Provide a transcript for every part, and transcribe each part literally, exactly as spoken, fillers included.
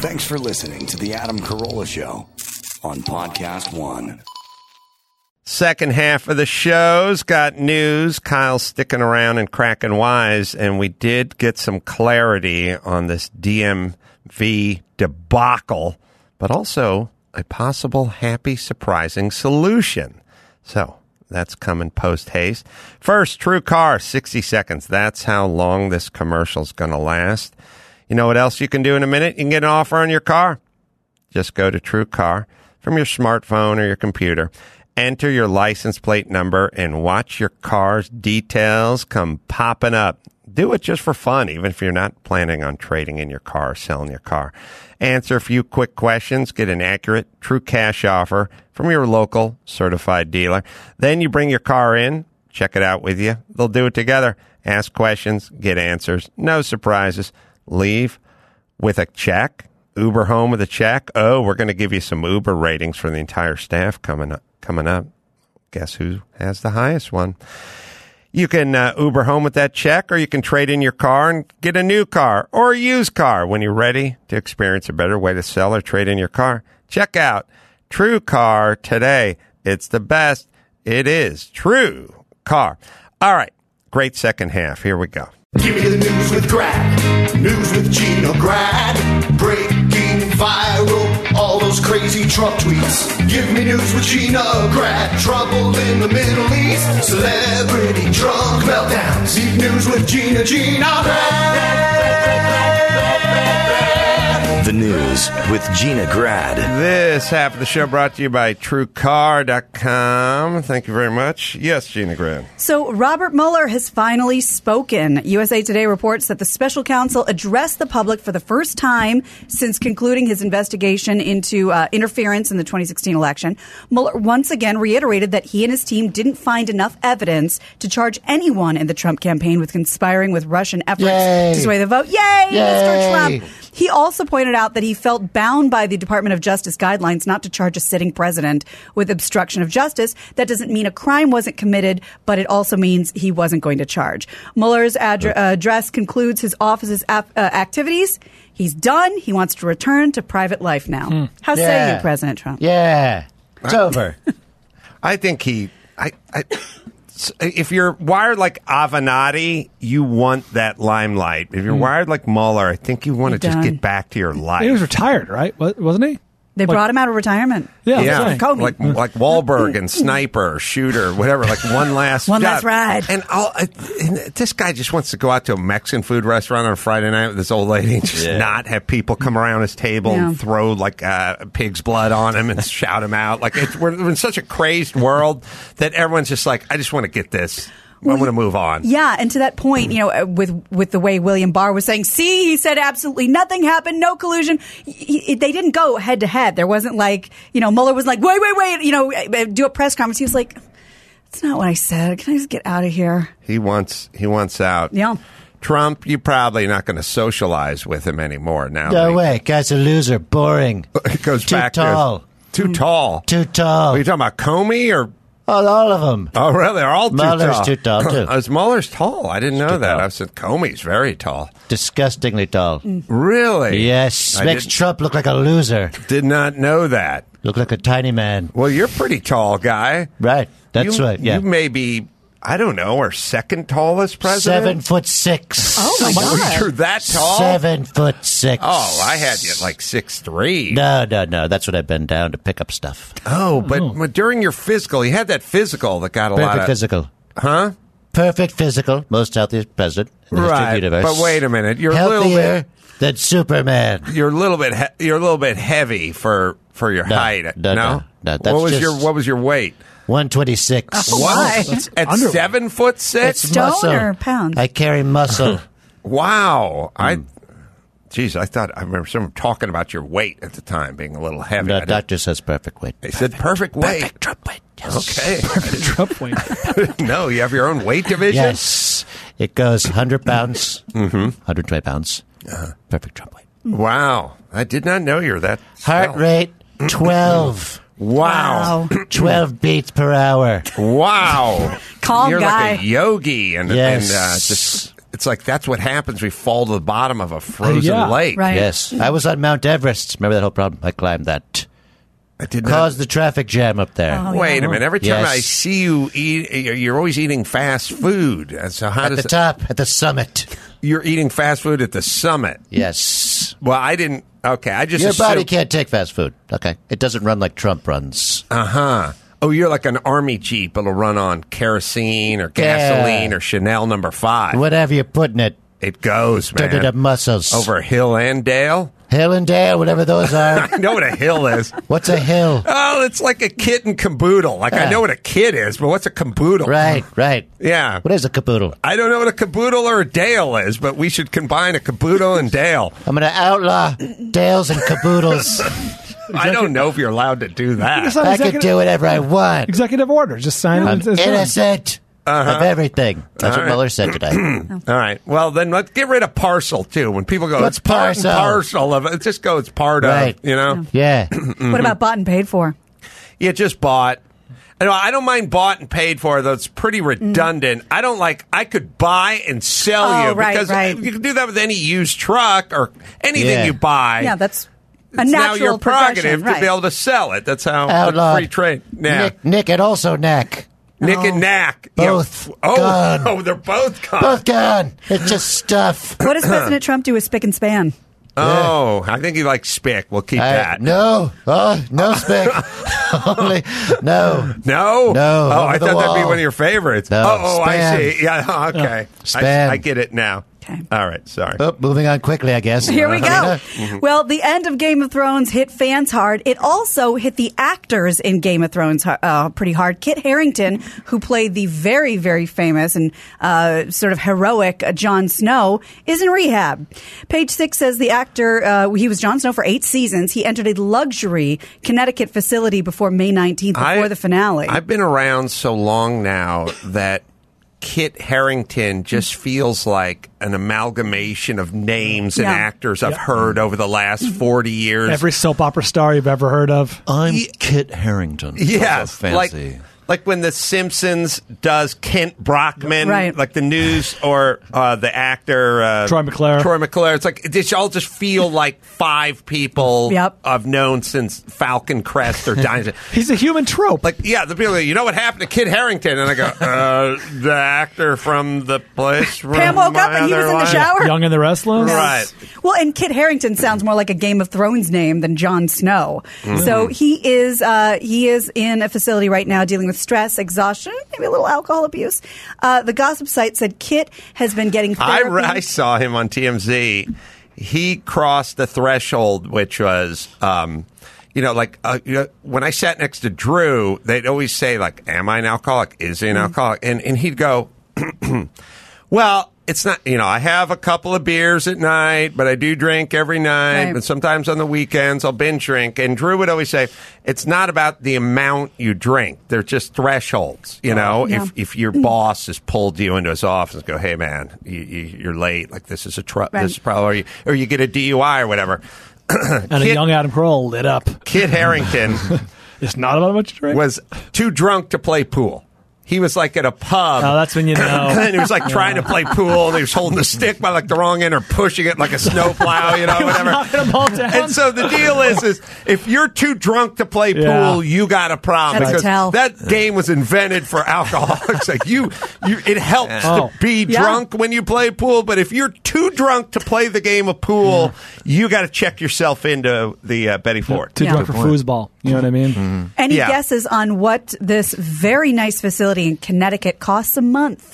Thanks for listening to the Adam Carolla Show on Podcast One. Second half of the show's got news. Kyle's sticking around and cracking wise, and we did get some clarity on this D M V debacle, but also a possible happy, surprising solution. So that's coming post-haste. First, True Car, sixty seconds. That's how long this commercial's going to last. You know what else you can do in a minute? You can get an offer on your car. Just go to True Car from your smartphone or your computer. Enter your license plate number and watch your car's details come popping up. Do it just for fun, even if you're not planning on trading in your car or selling your car. Answer a few quick questions, get an accurate, true cash offer from your local certified dealer. Then you bring your car in, check it out with you. They'll do it together. Ask questions, get answers, no surprises. Leave with a check. Uber home with a check. Oh, we're going to give you some Uber ratings for the entire staff coming up. Coming up. Guess who has the highest one? You can uh, Uber home with that check, or you can trade in your car and get a new car or a used car when you're ready to experience a better way to sell or trade in your car. Check out True Car today. It's the best. It is True Car. All right. Great second half. Here we go. Give me the news with Grad. News with Gina Grad. Breaking viral. All those crazy Trump tweets. Give me news with Gina Grad. Trouble in the Middle East. Celebrity drunk meltdowns. Deep news with Gina, Gina Grad. The news with Gina Grad. This half of the show brought to you by True Car dot com. Thank you very much. Yes, Gina Grad. So Robert Mueller has finally spoken. U S A Today reports that the special counsel addressed the public for the first time since concluding his investigation into uh, interference in the twenty sixteen election. Mueller once again reiterated that he and his team didn't find enough evidence to charge anyone in the Trump campaign with conspiring with Russian efforts Yay. to sway the vote. Yay, Yay. Mister Trump! He also pointed out that he felt bound by the Department of Justice guidelines not to charge a sitting president with obstruction of justice. That doesn't mean a crime wasn't committed, but it also means he wasn't going to charge. Mueller's adre- uh, address concludes his office's ap- uh, activities. He's done. He wants to return to private life now. Hmm. How yeah. say you, President Trump? Yeah. It's over. I think he... I, I If you're wired like Avenatti, you want that limelight. If you're mm. wired like Mueller, I think you want You're to just done. get back to your life. He was retired, right? Wasn't he? They like, brought him out of retirement. Yeah, yeah, Comey. like like Wahlberg and Sniper, Shooter, whatever. Like one last one job. last ride. And, I'll, and this guy just wants to go out to a Mexican food restaurant on a Friday night with this old lady and just yeah. not have people come around his table yeah. and throw like uh, pig's blood on him and shout him out. Like it's, we're in such a crazed world that everyone's just like, I just want to get this. Well, I want to move on. Yeah, and to that point, you know, with with the way William Barr was saying, see, he said absolutely nothing happened, no collusion. He, he, they didn't go head to head. There wasn't like, you know, Mueller was like, wait, wait, wait, you know, do a press conference. He was like, that's not what I said. Can I just get out of here? He wants he wants out. Yeah. Trump, you're probably not going to socialize with him anymore now. No way. Guy's a loser. Boring. It goes Too back tall. To, too mm. tall. Too tall. Are you talking about Comey or... Oh, all of them. Oh, really? They're all too Mueller's tall. too tall, too. Oh, Mueller's tall. I didn't know too that. tall. I said Comey's very tall. Disgustingly tall. Mm. Really? Yes. I Makes did, Trump look like a loser. Did not know that. Look like a tiny man. Well, you're a pretty tall guy. Right. That's you, right. Yeah. You may be, I don't know, our second tallest president? Seven foot six. Oh, my God. You're that tall? Seven foot six. Oh, I had you at like six three. No, no, no. That's what I've been down to pick up stuff. Oh, but oh. during your physical, you had that physical that got a Perfect lot of... Perfect physical. Huh? Perfect physical. Most healthiest president in the right. history of the universe. But wait a minute. You're Healthier a little bit... than Superman. You're a little bit he- you're a little bit heavy for, for your no, height. No, no, no. no that's what was just your what was your weight? one twenty-six. Oh, what? my. At Under- seven foot six? It's Stone muscle. or pounds? I carry muscle. Wow. Mm. I Geez, I thought I remember someone talking about your weight at the time being a little heavy. The doctor says perfect weight. They said perfect weight. Perfect Trump weight. Yes. Okay. Perfect Trump weight. No, you have your own weight division? Yes. It goes one hundred pounds, mm-hmm. one hundred twenty pounds. Uh-huh. Perfect Trump weight. Wow. I did not know you're that Heart spell. rate, twelve. Wow. Wow. twelve beats per hour. Wow. Calm You're guy. like a yogi and, Yes. and uh, just it's like that's what happens. We fall to the bottom of a frozen Yeah. lake. Right. Yes. I was on Mount Everest. Remember that whole problem? I climbed that. I did not. Caused the traffic jam up there. Oh, Wait yeah. a minute. Every time Yes. I see you eat, you're always eating fast food. And So how At does the it- top, at the summit. you're eating fast food at the summit? Yes. Well, I didn't. Okay, I just Your body assumed- can't take fast food. Okay. It doesn't run like Trump runs. Uh huh. Oh, you're like an army jeep. It'll run on kerosene or gasoline Yeah. or Chanel number five. Whatever you're putting it, It goes, turn it up man. muscles. Over hill and dale. Hill and Dale, whatever those are. I know what a hill is. What's a hill? Oh, it's like a kit and caboodle. Like I Yeah. know what a kid is, but what's a caboodle? Right, right. Yeah. What is a caboodle? I don't know what a caboodle or a dale is, but we should combine a caboodle and dale. I'm going to outlaw Dales and caboodles. I don't know if you're allowed to do that. It's not I executive, can do whatever I want. executive order. Just sign I'm it. It's done. innocent of everything. That's All what right. Mueller said today. All right. Well, then let's get rid of parcel too. When people go, What's it's part and parcel? parcel of it. Just go. It's part Right. of. You know. Yeah. Mm-hmm. What about bought and paid for? You just bought. I know. I don't mind bought and paid for, though it's pretty redundant. I don't like. I could buy and sell Oh, you right, because right. you can do that with any used truck or anything Yeah. you buy. Yeah, that's a it's now natural your prerogative progression, to right. be able to sell it. That's how that's Outlawed. free trade. Yeah. Nick, Nick and also Knack. Nick Oh. and Knack. Yeah. Both Oh, gone. oh, they're both gone. Both gone. It's just stuff. What does President Trump do with spick and span? Oh, I think he likes spick. We'll keep I- that. no. Oh, no spick. Only. No. No? No, Oh, over I the thought that'd be wall. one of your favorites. No, oh, oh I Spam. see. Yeah, okay. Spam. I, I get it now. Okay. All right, sorry. Oh, moving on quickly, I guess. Here we go. Mm-hmm. Well, the end of Game of Thrones hit fans hard. It also hit the actors in Game of Thrones uh, pretty hard. Kit Harington, who played the very, very famous and uh, sort of heroic uh, Jon Snow, is in rehab. Page Six says the actor, uh, he was Jon Snow for eight seasons. He entered a luxury Connecticut facility before May nineteenth, before I- the finale. I've been around so long now that Kit Harington just feels like an amalgamation of names and Yeah. actors I've heard over the last forty years. Every soap opera star you've ever heard of. I'm Kit Harington. Yes, So like fancy. like when The Simpsons does Kent Brockman, Right. like the news, or uh, the actor uh, Troy McClure. Troy McClure. It's like they all just feel like five people Yep. I've known since Falcon Crest or Dynasty. He's a human trope. Like, yeah, the people, go, you know what happened to Kit Harington? And I go, uh, the actor from the place. from Pam woke my up and he was other in the life. shower. Young and the Restless. Right. Well, and Kit Harington sounds more like a Game of Thrones name than Jon Snow. Mm-hmm. So he is uh, he is in a facility right now dealing with stress, exhaustion, maybe a little alcohol abuse. Uh, the gossip site said Kit has been getting I, therapy. re- I saw him on T M Z. He crossed the threshold, which was, um, you know, like uh, you know, when I sat next to Drew, they'd always say, like, "Am I an alcoholic? Is he an alcoholic?" And and he'd go, "Well, it's not. You know, I have a couple of beers at night, but I do drink every night, Right. and sometimes on the weekends I'll binge drink." And Drew would always say, "It's not about the amount you drink. They're just thresholds. You know, Yeah. if if your boss has pulled you into his office and go, hey man, you, you, you're late. Like this is a tr- Right. this is probably or you get a D U I or whatever." And a Kit- young Adam Carolla lit up. Kit Harington It's not about how much you drink. was too drunk to play pool. He was like at a pub. Oh, that's when you know. And he was like trying to play pool, and he was holding the stick by like the wrong end or pushing it like a snowplow, you know, whatever. knocking them all down. And so the deal is, is if you're too drunk to play pool, Yeah. you got a problem That's a because tell. that game was invented for alcoholics. Like you, you, it helps Oh. to be Yeah. drunk when you play pool, but if you're too drunk to play the game of pool, you got to check yourself into the uh, Betty Ford. Too Yeah. drunk for foosball. You know what I mean? Any Yeah. guesses on what this very nice facility in Connecticut costs a month?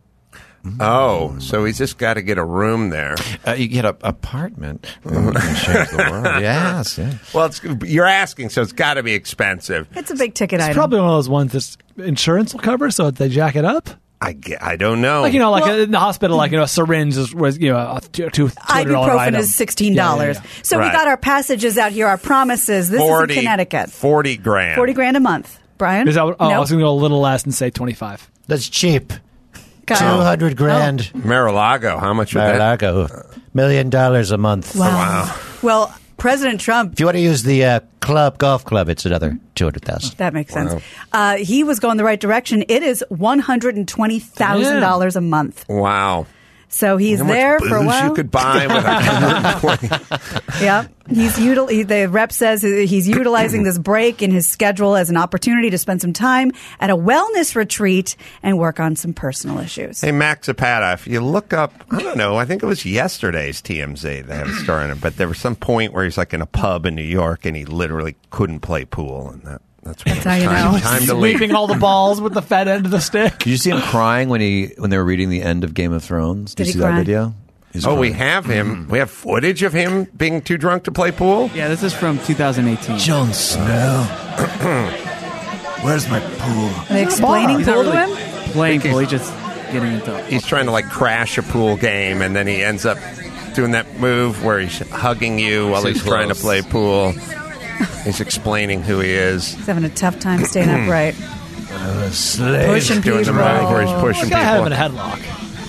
Oh, so he's just got to get a room there. Uh, you get an apartment. You can change the world. Yes. Yeah. Well, it's, you're asking, so it's got to be expensive. It's a big ticket It's item. probably one of those ones that insurance will cover, so they jack it up. I, ge- I don't know. Like, you know, like Well- in the hospital, like, you know, a syringe is, was, you know, a two, two hundred dollars Ibuprofen item. is sixteen dollars. Yeah, yeah, yeah. So Right. we got our passages out here, our promises. This forty, is in Connecticut. forty grand. forty grand a month. Brian? Is that what, oh, I Nope. was going to go a little less and say twenty-five. That's cheap. Kyle. Two hundred grand. Mar-a-Lago, how much would that? Mar-a-Lago. Million dollars a month. Wow. Well, President Trump, If you want to use the uh, club golf club, it's another two hundred thousand. that makes sense. Uh, he was going the right direction. It is one hundred twenty thousand dollars a month. Wow. So he's How much there booze for a while. you could buy with one hundred twenty. Yep. He's util- he, the rep says he's utilizing this break in his schedule as an opportunity to spend some time at a wellness retreat and work on some personal issues. Hey, Max Zapata, if you look up, I don't know, I think it was yesterday's T M Z, they had a story on it, but there was some point where he's like in a pub in New York and he literally couldn't play pool, and that that's, That's how you time, know. time to leave. Sweeping all the balls with the fat end of the stick. Did you see him crying when he when they were reading the end of Game of Thrones? Did, Did you he see cry? that video? He's Oh, we crying. have him. We have footage of him being too drunk to play pool? Yeah, this is from two thousand eighteen. Jon Snow. Where's my pool? Are they explaining He's not pool to really him? playing pool. He's just getting into it. He's trying to like crash a pool game, and then he ends up doing that move where he's hugging you while Too he's trying to close. play pool. He's explaining who he is. He's having a tough time staying upright. Slave. Pushing Doing the people. move where he's pushing Guy had him in a people. headlock.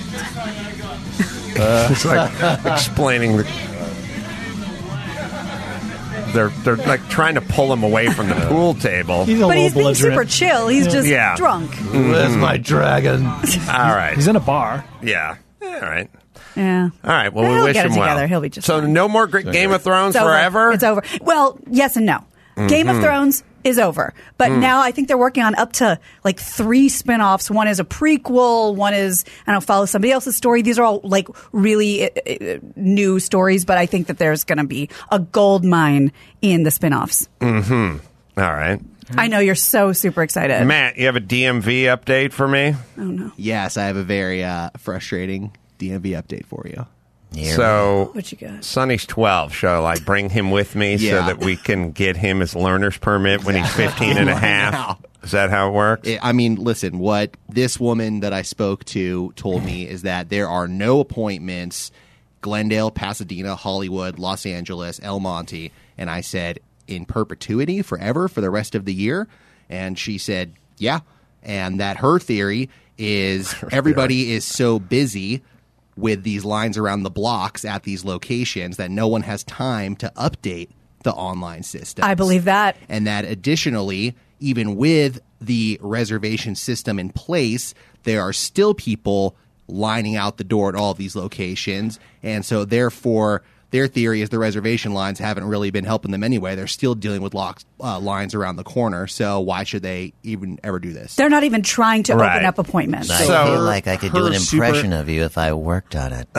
It's like explaining the. They're they're like trying to pull him away from the pool table. He's a But little he's being super belligerent. chill. He's just Yeah. drunk. Where's my dragon? All right. He's in a bar. Yeah. All right. Yeah. All right. Well, He'll we wish get it him well. together. He'll be just so fine. no more Gr- Game of Thrones It's over. forever. It's over. Well, yes and no. Game Mm-hmm. of Thrones is over. But Mm. now I think they're working on up to like three spin-offs. One is a prequel. One is, I don't know, follow somebody else's story. These are all like really uh, uh, new stories, but I think that there's going to be a gold mine in the spin-offs. All right. I know you're so super excited. Matt, you have a D M V update for me? Yes, I have a very uh, frustrating D M V update for you. So What you got? Sonny's twelve. Shall I bring him with me so Yeah. that we can get him his learner's permit when he's fifteen and a half? Wow. Is that how it works? I mean, listen, what this woman that I spoke to told me is that there are no appointments Glendale, Pasadena, Hollywood, Los Angeles, El Monte. And I said, in perpetuity, forever, for the rest of the year? And she said, yeah. And that her theory is everybody is so busy with these lines around the blocks at these locations that no one has time to update the online system. I believe that. And that additionally, even with the reservation system in place, there are still people lining out the door at all of these locations. And so therefore, their theory is the reservation lines haven't really been helping them anyway. They're still dealing with locks, uh, lines around the corner. So why should they even ever do this? They're not even trying to Right. open up appointments. I So- feel like I could do her an impression super- of you if I worked on it.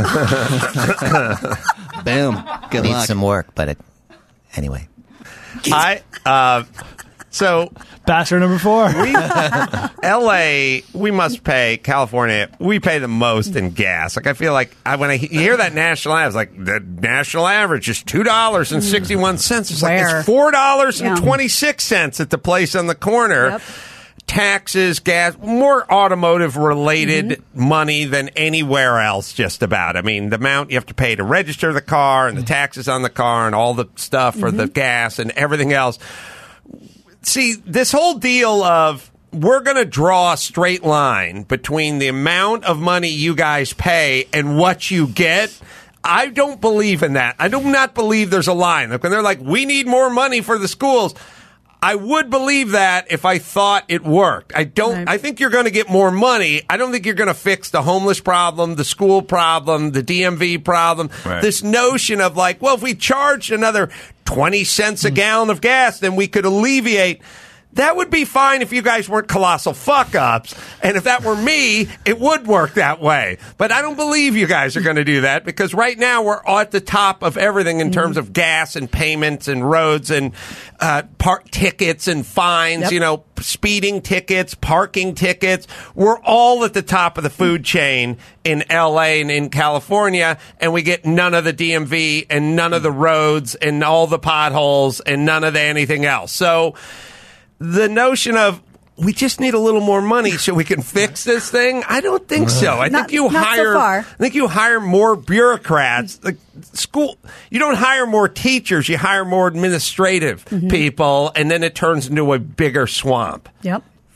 Boom. Good Need luck. some work, but it, anyway. I uh, so Bachelor number four. L A, we must pay. California, we pay the most in gas. Like I feel like I, when I he- hear that national average, like the national average is two dollars and sixty one cents. It's like Where? it's four dollars and Yeah. twenty six cents at the place on the corner. Yep. Taxes, gas, more automotive related Mm-hmm. money than anywhere else, just about. I mean, the amount you have to pay to register the car and the taxes on the car and all the stuff for Mm-hmm. the gas and everything else. See, this whole deal of we're going to draw a straight line between the amount of money you guys pay and what you get. I don't believe in that. I do not believe there's a line. Like when they're like, we need more money for the schools. I would believe that if I thought it worked. I don't, Right. I think you're going to get more money. I don't think you're going to fix the homeless problem, the school problem, the D M V problem. Right. This notion of like, well, if we charged another twenty cents a gallon of gas, then we could alleviate. That would be fine if you guys weren't colossal fuck ups. And if that were me, it would work that way. But I don't believe you guys are going to do that because right now we're at the top of everything in terms of gas and payments and roads and uh, park tickets and fines, Yep. you know, speeding tickets, parking tickets. We're all at the top of the food chain in L A and in California, and we get none of the D M V and none of the roads and all the potholes and none of the anything else. So the notion of we just need a little more money so we can fix this thing, I don't think so. I Not- think you not so hire far. I think you hire more bureaucrats. Like school, you don't hire more teachers, you hire more administrative Mm-hmm. people, and then it turns into a bigger swamp. Yep.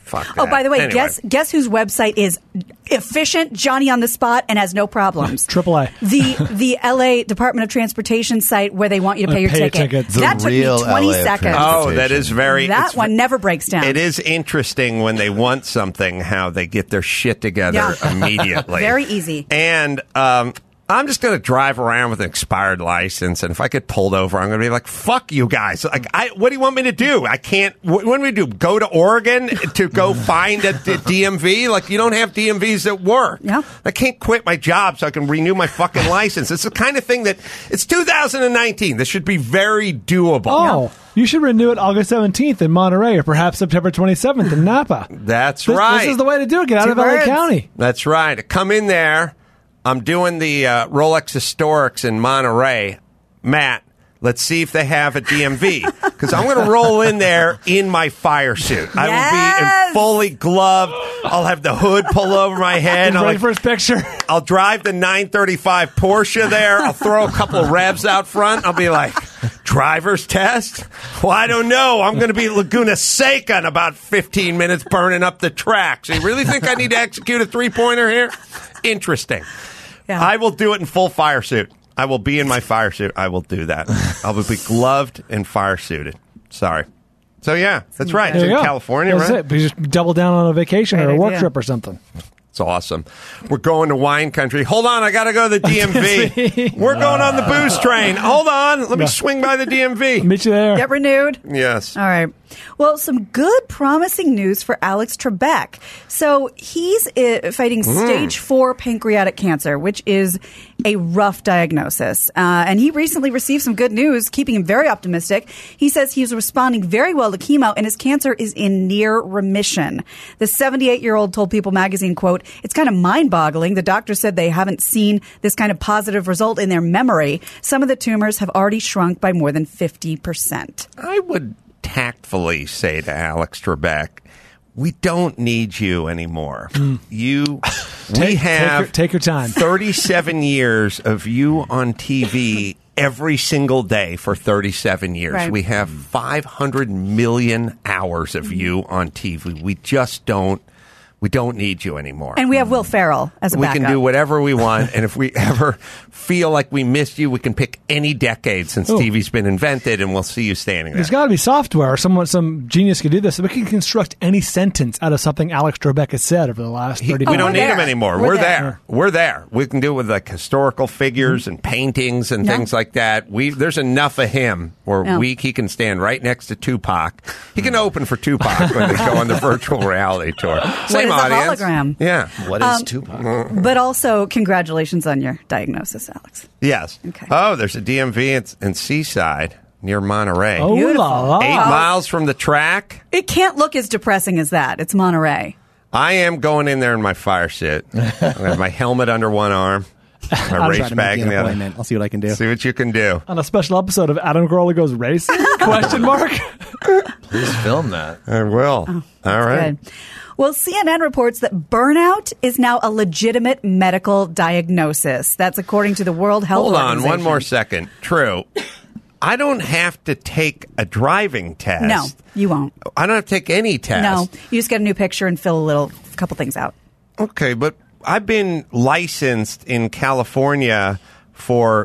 Fuck Oh, that. by the way, Anyway. guess guess whose website is efficient, Johnny on the spot, and has no problems? Triple A. The the L A Department of Transportation site where they want you to Uh, pay your pay your ticket. ticket. The That took me real twenty L A seconds. Oh, that is very. that it's one never breaks down. It is interesting when they want something, how they get their shit together Yeah. immediately. Very easy. And um, I'm just going to drive around with an expired license, and if I get pulled over, I'm going to be like, "Fuck you guys!" Like, I, what do you want me to do? I can't. What, what do we do? Go to Oregon to go find a, a D M V? Like, you don't have D M Vs at work. Yeah. I can't quit my job so I can renew my fucking license. It's the kind of thing that it's two thousand nineteen. This should be very doable. Oh, you should renew it August seventeenth in Monterey, or perhaps September twenty-seventh in Napa. That's This, right. this is the way to do it. Get out Two of L A birds. County. That's right. I come in there. I'm doing the uh, Rolex Historics in Monterey. Matt, let's see if they have a D M V. Because I'm going to roll in there in my fire suit. I will be Yes. in fully gloved. I'll have the hood pull over my head. I'll, Ready like, for his picture? I'll drive the nine thirty-five Porsche there. I'll throw a couple of revs out front. I'll be like, driver's test? Well, I don't know. I'm going to be at Laguna Seca in about fifteen minutes burning up the track. So you really think I need to execute a three-pointer here? Interesting. Yeah. I will do it in full fire suit. I will be in my fire suit. I will do that. I will be gloved and fire suited. Sorry. So, yeah, that's right. It's There you in go. California, That's right? it. But you just double down on a vacation Great or a work idea. trip or something. It's awesome. We're going to wine country. Hold on, I got to go to the D M V. We're going on the booze train. Hold on, let me swing by the D M V. Meet you there. Get renewed. Yes. All right. Well, some good, promising news for Alex Trebek. So he's uh, fighting stage four pancreatic cancer, which is a rough diagnosis. Uh, and he recently received some good news, keeping him very optimistic. He says he's responding very well to chemo, and his cancer is in near remission. The seventy-eight-year-old told People magazine, quote, "It's kind of mind-boggling. The doctor said they haven't seen this kind of positive result in their memory. Some of the tumors have already shrunk by more than fifty percent. I would tactfully say to Alex Trebek, we don't need you anymore. You, we Take- have take your- take your time. thirty-seven years of you on T V every single day for thirty-seven years. Right. We have five hundred million hours of you on T V. We just don't, we don't need you anymore. And we have Will Ferrell as a we backup. can do whatever we want, and if we ever feel like we missed you, we can pick any decade since Ooh. T V's been invented, and we'll see you standing there. There's got to be software or someone, some genius could do this. We can construct any sentence out of something Alex Trebek has said over the last He- thirty we minutes. don't we're need him there. anymore. We're We're, there. there. We're there. We can do it with like historical figures and paintings and Yeah. things like that. We there's enough of him where Yeah. we he can stand right next to Tupac. He can open for Tupac when they go on the virtual reality tour. Same is a audience. hologram? Yeah. What is Tupac? But also, congratulations on your diagnosis, Alex. Yes. Okay. Oh, there's a D M V in, in Seaside near Monterey. Oh, Beautiful. la, la. Eight miles from the track. It can't look as depressing as that. It's Monterey. I am going in there in my fire suit. I have my helmet under one arm, my I'll race try to bag make in an the other. appointment. I'll see what I can do. See what you can do. On a special episode of Adam Carolla Goes Racing? Question mark. Please film that. I will. Oh, All right. Good. Well, C N N reports that burnout is now a legitimate medical diagnosis. That's according to the World Health Hold on Organization. one more second. True. I don't have to take a driving test. No, you won't. I don't have to take any test. No, you just get a new picture and fill a little couple things out. Okay, but I've been licensed in California for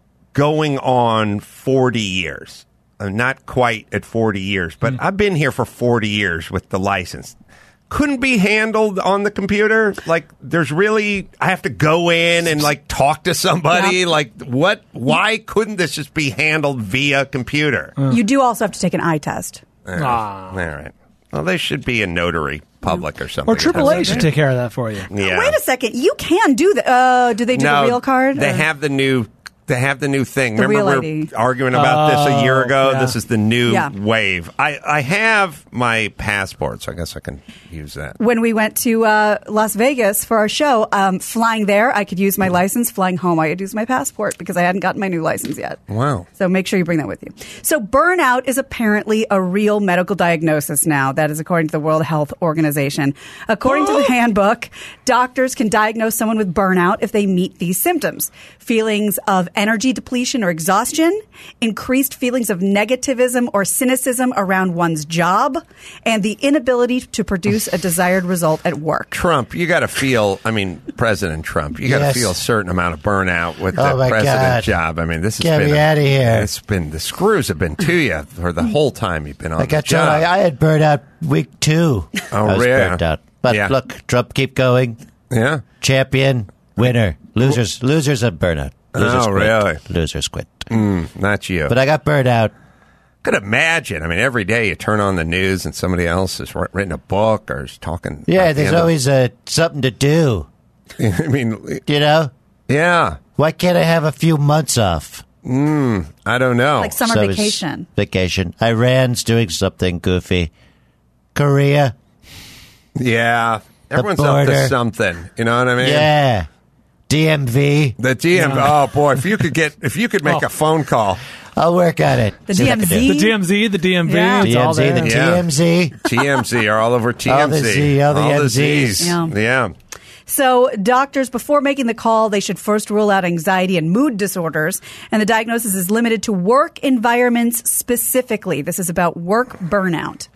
going on forty years. Uh, not quite at forty years, but Hmm. I've been here for forty years with the license. Couldn't be handled on the computer. Like, there's really, I have to go in and like talk to somebody. Yeah. Like, what? Why couldn't this just be handled via computer? You do also have to take an eye test. All right. Well, they should be a notary public or something. Or Triple A should take care of that for you. Yeah. Wait a second. You can do that. Uh, do they do no, the real card? They or- have the new. They have the new thing. The Remember, real we I were D. arguing about this a year Oh, ago. yeah. This is the new Yeah. wave. I, I have my passport, so I guess I can use that. When we went to uh, Las Vegas for our show, um, flying there, I could use my license. Flying home, I could use my passport because I hadn't gotten my new license yet. Wow. So make sure you bring that with you. So burnout is apparently a real medical diagnosis now. That is according to the World Health Organization. According to the handbook, doctors can diagnose someone with burnout if they meet these symptoms: feelings of energy depletion or exhaustion, increased feelings of negativism or cynicism around one's job, and the inability to produce a desired result at work. Trump, you got to feel, I mean, President Trump, you got to Yes. feel a certain amount of burnout with Oh, the my president God. job. I mean, this has Get been me a- outta here. It's been, the screws have been to you for the whole time you've been on Like the I told job. I, I had burnout week two. Oh, I was yeah. burnt out. But Yeah. look, Trump, keep going. Yeah. Champion, winner. Losers, losers have burnout. Losers Oh, quit. really? Losers quit. Mm, not you. But I got burned out. could imagine. I mean, every day you turn on the news and somebody else has wr- written a book or is talking. Yeah, about the there's end of- always uh, something to do. I mean, You know? yeah. Why can't I have a few months off? Mm, I don't know. Like summer So it's vacation. Vacation. Iran's doing something goofy. Korea. Yeah. Everyone's up border. to something. You know what I mean? Yeah. D M V. The D M V. Oh boy, if you could get, if you could make Oh. a phone call, I'll work on it. The See what I can do. D M Z? The D M Z, the D M V, Yeah. it's all D M Z, there. the Yeah. T M Z. T M Z are all over T M Z. All the Z, all the M Zs. Z's. Yeah. Yeah. So doctors, before making the call, they should first rule out anxiety and mood disorders. And the diagnosis is limited to work environments specifically. This is about work burnout.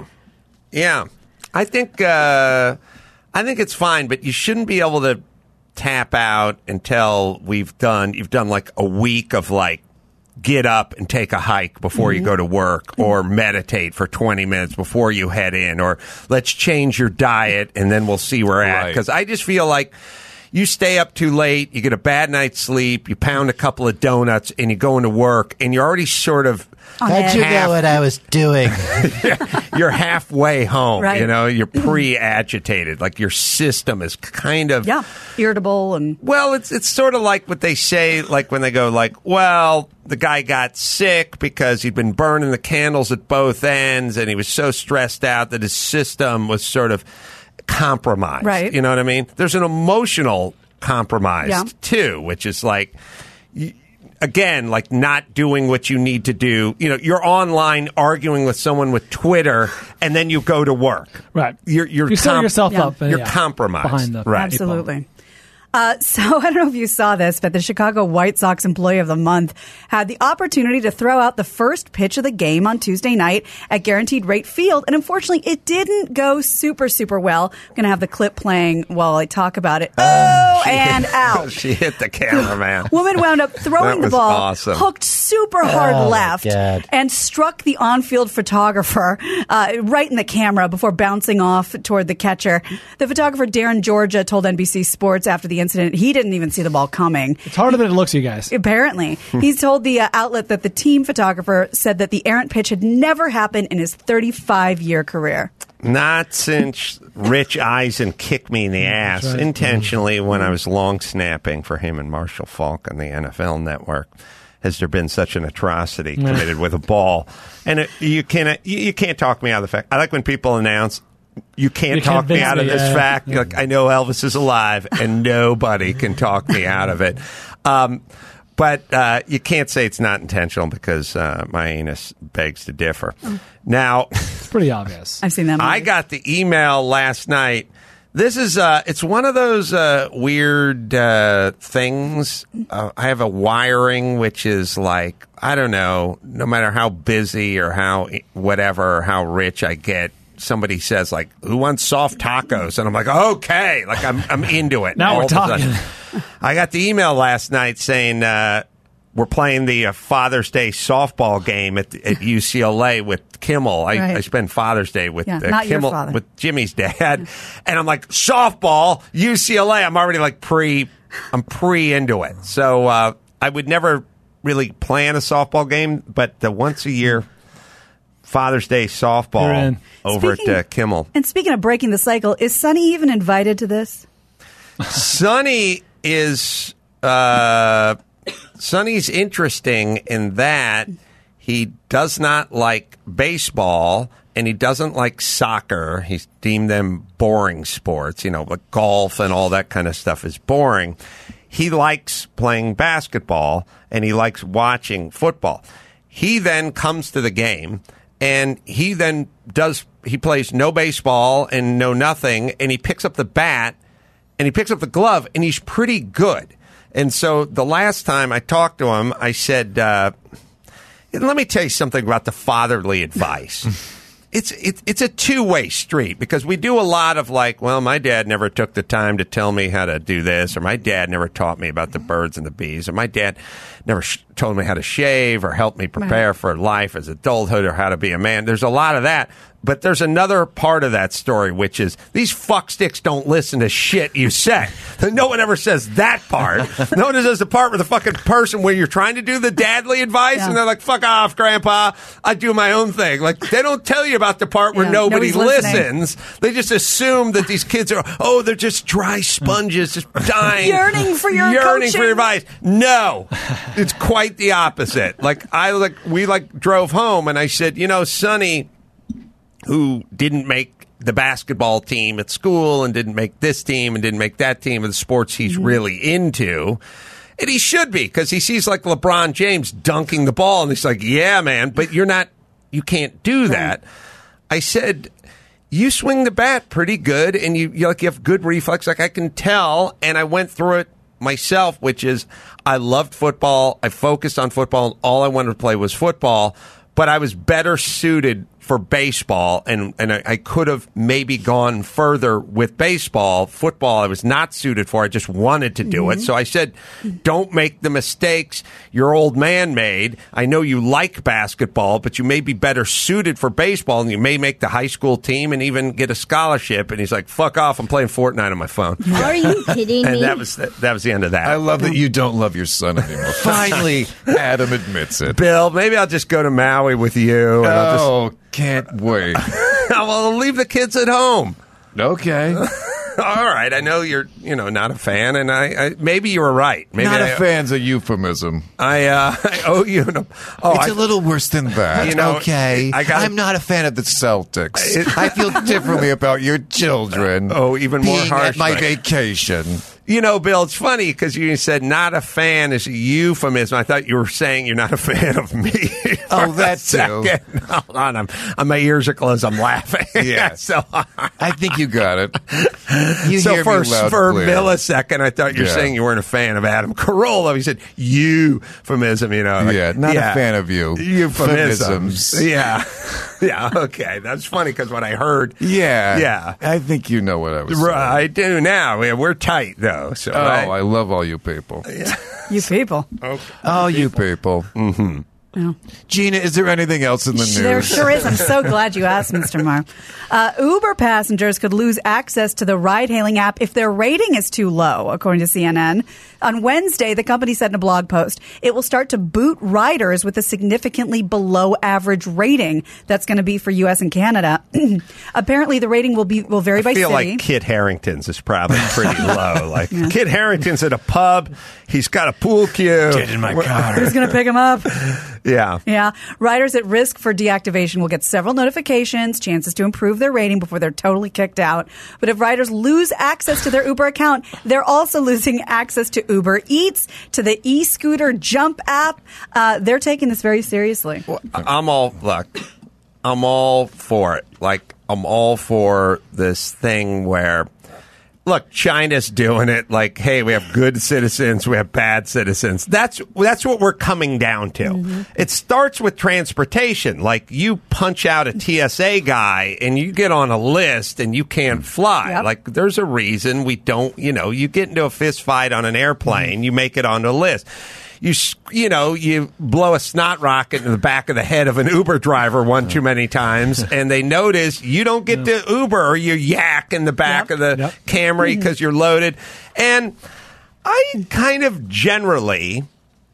Yeah. I think uh, I think it's fine, but you shouldn't be able to tap out until we've done you've done like a week of like get up and take a hike before you go to work, or meditate for twenty minutes before you head in, or let's change your diet and then we'll see where we're at. Right. Because I just feel like you stay up too late, you get a bad night's sleep, you pound a couple of donuts, and you go into work, and you're already sort of On How'd edge. you half- know what I was doing? you're halfway home. Right. You know, you're pre-agitated. Like your system is kind of Yeah, irritable and Well, it's it's sort of like what they say, like when they go, like, well, the guy got sick because he'd been burning the candles at both ends, and he was so stressed out that his system was sort of compromised. Right. You know what I mean? There's an emotional compromise Yeah. too, which is like. y- Again, like not doing what you need to do. You know, you're online arguing with someone with Twitter, and then you go to work. Right. You're you're You set comp- yourself Yeah. up. uh, You're yeah, compromised. behind the Right. people. absolutely. Uh, so I don't know if you saw this, but the Chicago White Sox Employee of the Month had the opportunity to throw out the first pitch of the game on Tuesday night at Guaranteed Rate Field, and unfortunately, it didn't go super, super well. I'm going to have the clip playing while I talk about it. Oh, and out. She hit the cameraman. Woman wound up throwing That the was ball, awesome. hooked super hard Oh, my left, God. and struck the on-field photographer uh, right in the camera before bouncing off toward the catcher. The photographer, Darren Georgia, told N B C Sports after the incident he didn't even see the ball coming. It's harder than it looks, you guys. Apparently, he's told the uh, outlet that the team photographer said that the errant pitch had never happened in his thirty-five year career. Not since Rich Eisen kicked me in the ass right. intentionally when I was long snapping for him and Marshall Falk on the N F L Network has there been such an atrocity committed with a ball. And it, you can't you, you can't talk me out of the fact. I like when people announce you can't You talk me convince out of me, this yeah. fact. You're like, I know Elvis is alive, and nobody can talk me out of it. Um, but uh, you can't say it's not intentional because uh, my anus begs to differ. Now. It's pretty obvious. I've seen that. I movie. got the email last night. This is uh it's one of those uh weird uh things. Uh, I have a wiring which is like, I don't know, no matter how busy or how whatever or how rich I get, somebody says like, who wants soft tacos? And I'm like, okay, like I'm I'm into it. Now all we're of a sudden. talking. I got the email last night saying uh we're playing the uh, Father's Day softball game at, at U C L A with Kimmel. I, Right. I spend Father's Day with Yeah, uh, not your Kimmel, father. with Jimmy's dad, and I'm like, softball, U C L A. I'm already like pre, I'm pre into it. So uh, I would never really plan a softball game, but the once a year Father's Day You're softball in. over Speaking- at uh, Kimmel. And speaking of breaking the cycle, is Sonny even invited to this? Sonny is uh, Sonny's interesting in that he does not like baseball and he doesn't like soccer. He's deemed them boring sports, you know, but golf and all that kind of stuff is boring. He likes playing basketball and he likes watching football. He then comes to the game and he then does he plays no baseball and no nothing, and he picks up the bat and he picks up the glove, and he's pretty good. And so the last time I talked to him, I said, uh, let me tell you something about the fatherly advice. It's it, it's a two-way street because we do a lot of like, well, my dad never took the time to tell me how to do this, or my dad never taught me about the birds and the bees, or my dad never sh- told me how to shave or helped me prepare right. for life as adulthood or how to be a man. There's a lot of that. But there's another part of that story, which is these fucksticks don't listen to shit you say. No one ever says that part. No one says the part where the fucking person where you're trying to do the dadly advice yeah. and they're like, fuck off, Grandpa. I do my own thing. Like, they don't tell you about the part where yeah, nobody listens. They just assume that these kids are, oh, they're just dry sponges, just dying. Yearning for your Yearning coaching. for your advice. No. It's quite the opposite. Like, I like, we like drove home and I said, you know, Sonny, who didn't make the basketball team at school and didn't make this team and didn't make that team of the sports he's mm-hmm. really into. And he should be, because he sees like LeBron James dunking the ball and he's like, yeah, man, but you're not, you can't do that. I said, you swing the bat pretty good and you, you like you have good reflex, like I can tell. And I went through it myself, which is I loved football. I focused on football and all I wanted to play was football, but I was better suited for baseball, and, and I, I could have maybe gone further with baseball. Football, I was not suited for. I just wanted to do mm-hmm. it. So I said, don't make the mistakes your old man made. I know you like basketball, but you may be better suited for baseball, and you may make the high school team and even get a scholarship. And he's like, fuck off, I'm playing Fortnite on my phone. Are you kidding and me? And that was, the, that was the end of that. I love that you don't love your son anymore. Finally, Adam admits it. Bill, maybe I'll just go to Maui with you. And oh, I'll just... can't wait. Well, I'll leave the kids at home. Okay. All right. I know you're, you know, not a fan, and I, I maybe you were right. Maybe not I, a fan's a euphemism. I, uh, I owe you. An, oh, it's I, a little worse than that. You know, okay. I gotta, I'm not a fan of the Celtics. It, I feel differently about your children. Oh, even more being harsh. At my vacation. You know, Bill, it's funny because you said not a fan is a euphemism. I thought you were saying you're not a fan of me. Oh, that too. Hold on, I'm, I'm, my ears are closed. I'm laughing. Yeah. so I think you got it. You so hear for, me loud for a clear. millisecond, I thought you were yeah. saying you weren't a fan of Adam Carolla. You said euphemism, you know. Like, yeah, not yeah. a fan of you. Euphemisms. Yeah. Yeah, okay. That's funny because what I heard. Yeah. Yeah. I think you know what I was right, saying. I do now. Yeah, we're tight, though. So oh, I, I love all you people. Yeah. You people. Okay. Oh, you people. Mm-hmm. Yeah. Gina, is there anything else in the news? There sure is. I'm so glad you asked, Mister Marr. Uh, Uber passengers could lose access to the ride-hailing app if their rating is too low, according to C N N. On Wednesday, the company said in a blog post, it will start to boot riders with a significantly below-average rating. That's going to be for U S and Canada. Apparently, the rating will be will vary I by feel city. like Kit Harington's is probably pretty low. Like yeah. Kit Harington's at a pub. He's got a pool cue. Get in my car. Who's going to pick him up? Yeah. Yeah. Riders at risk for deactivation will get several notifications, chances to improve their rating before they're totally kicked out. But if riders lose access to their Uber account, they're also losing access to Uber Eats, to the e-scooter Jump app. Uh, they're taking this very seriously. Well, I'm all, look, I'm all for it. Like, I'm all for this thing where, look, China's doing it. Like, hey, we have good citizens, we have bad citizens. That's that's what we're coming down to. Mm-hmm. It starts with transportation. Like, you punch out a T S A guy and you get on a list and you can't fly. Yep. Like, there's a reason we don't, you know, you get into a fist fight on an airplane, mm-hmm. you make it onto a list. You you know, you blow a snot rocket in the back of the head of an Uber driver one too many times, and they notice you don't get to Uber, or you yak in the back yep. of the yep. Camry because you're loaded. And I kind of generally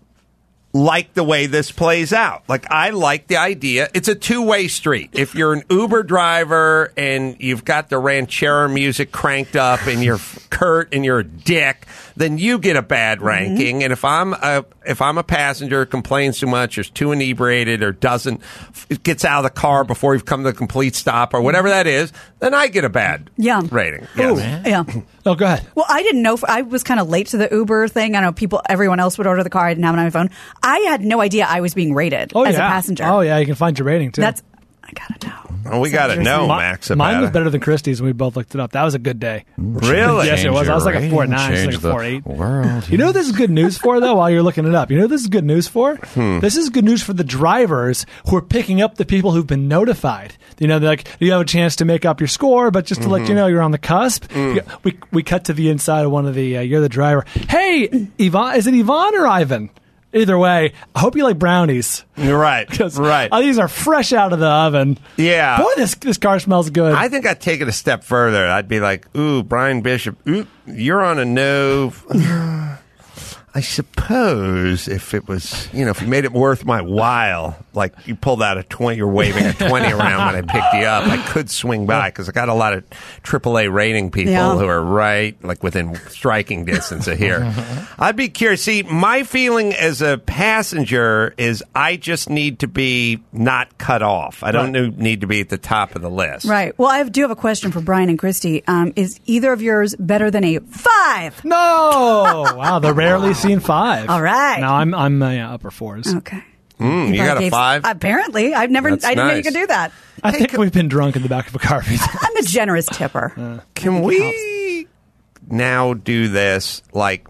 like the way this plays out. Like, I like the idea. It's a two-way street. If you're an Uber driver and you've got the Ranchero music cranked up and you're curt and you're a dick, then you get a bad ranking. Mm-hmm. And if I'm a if I'm a passenger, complains too much, or is too inebriated, or doesn't gets out of the car before you've come to the complete stop, or whatever that is, then I get a bad yeah. rating. Ooh, Yes. yeah. Oh, go ahead. Well, I didn't know. I was kind of late to the Uber thing. I know people, everyone else would order the car. I didn't have it on my phone. I had no idea I was being rated Oh, as yeah. a passenger. Oh, yeah. You can find your rating, too. That's I gotta know. Oh, we got to know, Max, about Mine was it. better than Christie's when we both looked it up. That was a good day. Really? Yes, it was. I was like a Change four your nine, I was like rating, a four eight. change the world. You know what this is good news for, though, while you're looking it up? You know what this is good news for? Hmm. This is good news for the drivers who are picking up the people who've been notified. You know, they're like, you have a chance to make up your score, but just to let you know you're on the cusp. Mm. We we cut to the inside of one of the, uh, you're the driver. Hey, Yvonne, is it Yvonne or Ivan? Either way, I hope you like brownies. Right, right. Uh, these are fresh out of the oven. Yeah. Boy, this this car smells good. I think I'd take it a step further. I'd be like, ooh, Brian Bishop, ooh, you're on a no. I suppose if it was, you know, if you made it worth my while, like you pulled out a twenty, you're waving a twenty around when I picked you up, I could swing by because I got a lot of triple A rating people Yeah. who are right, like within striking distance of here. I'd be curious. See, my feeling as a passenger is I just need to be not cut off. I don't Right. need to be at the top of the list. Right. Well, I have, do have a question for Brian and Christy. Um, is either of yours better than a five? No! Wow, the rarely seen five. All right. No, I'm I'm uh, yeah, upper fours. Okay. Mm, you Probably got a gave- five? Apparently, I've never. That's I didn't know you nice. could do that. I think we've been drunk in the back of a car. I'm a generous tipper. Can we now do this? Like,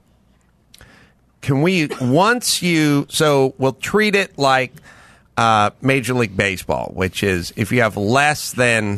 can we, once you, so we'll treat it like uh, Major League Baseball, which is if you have less than,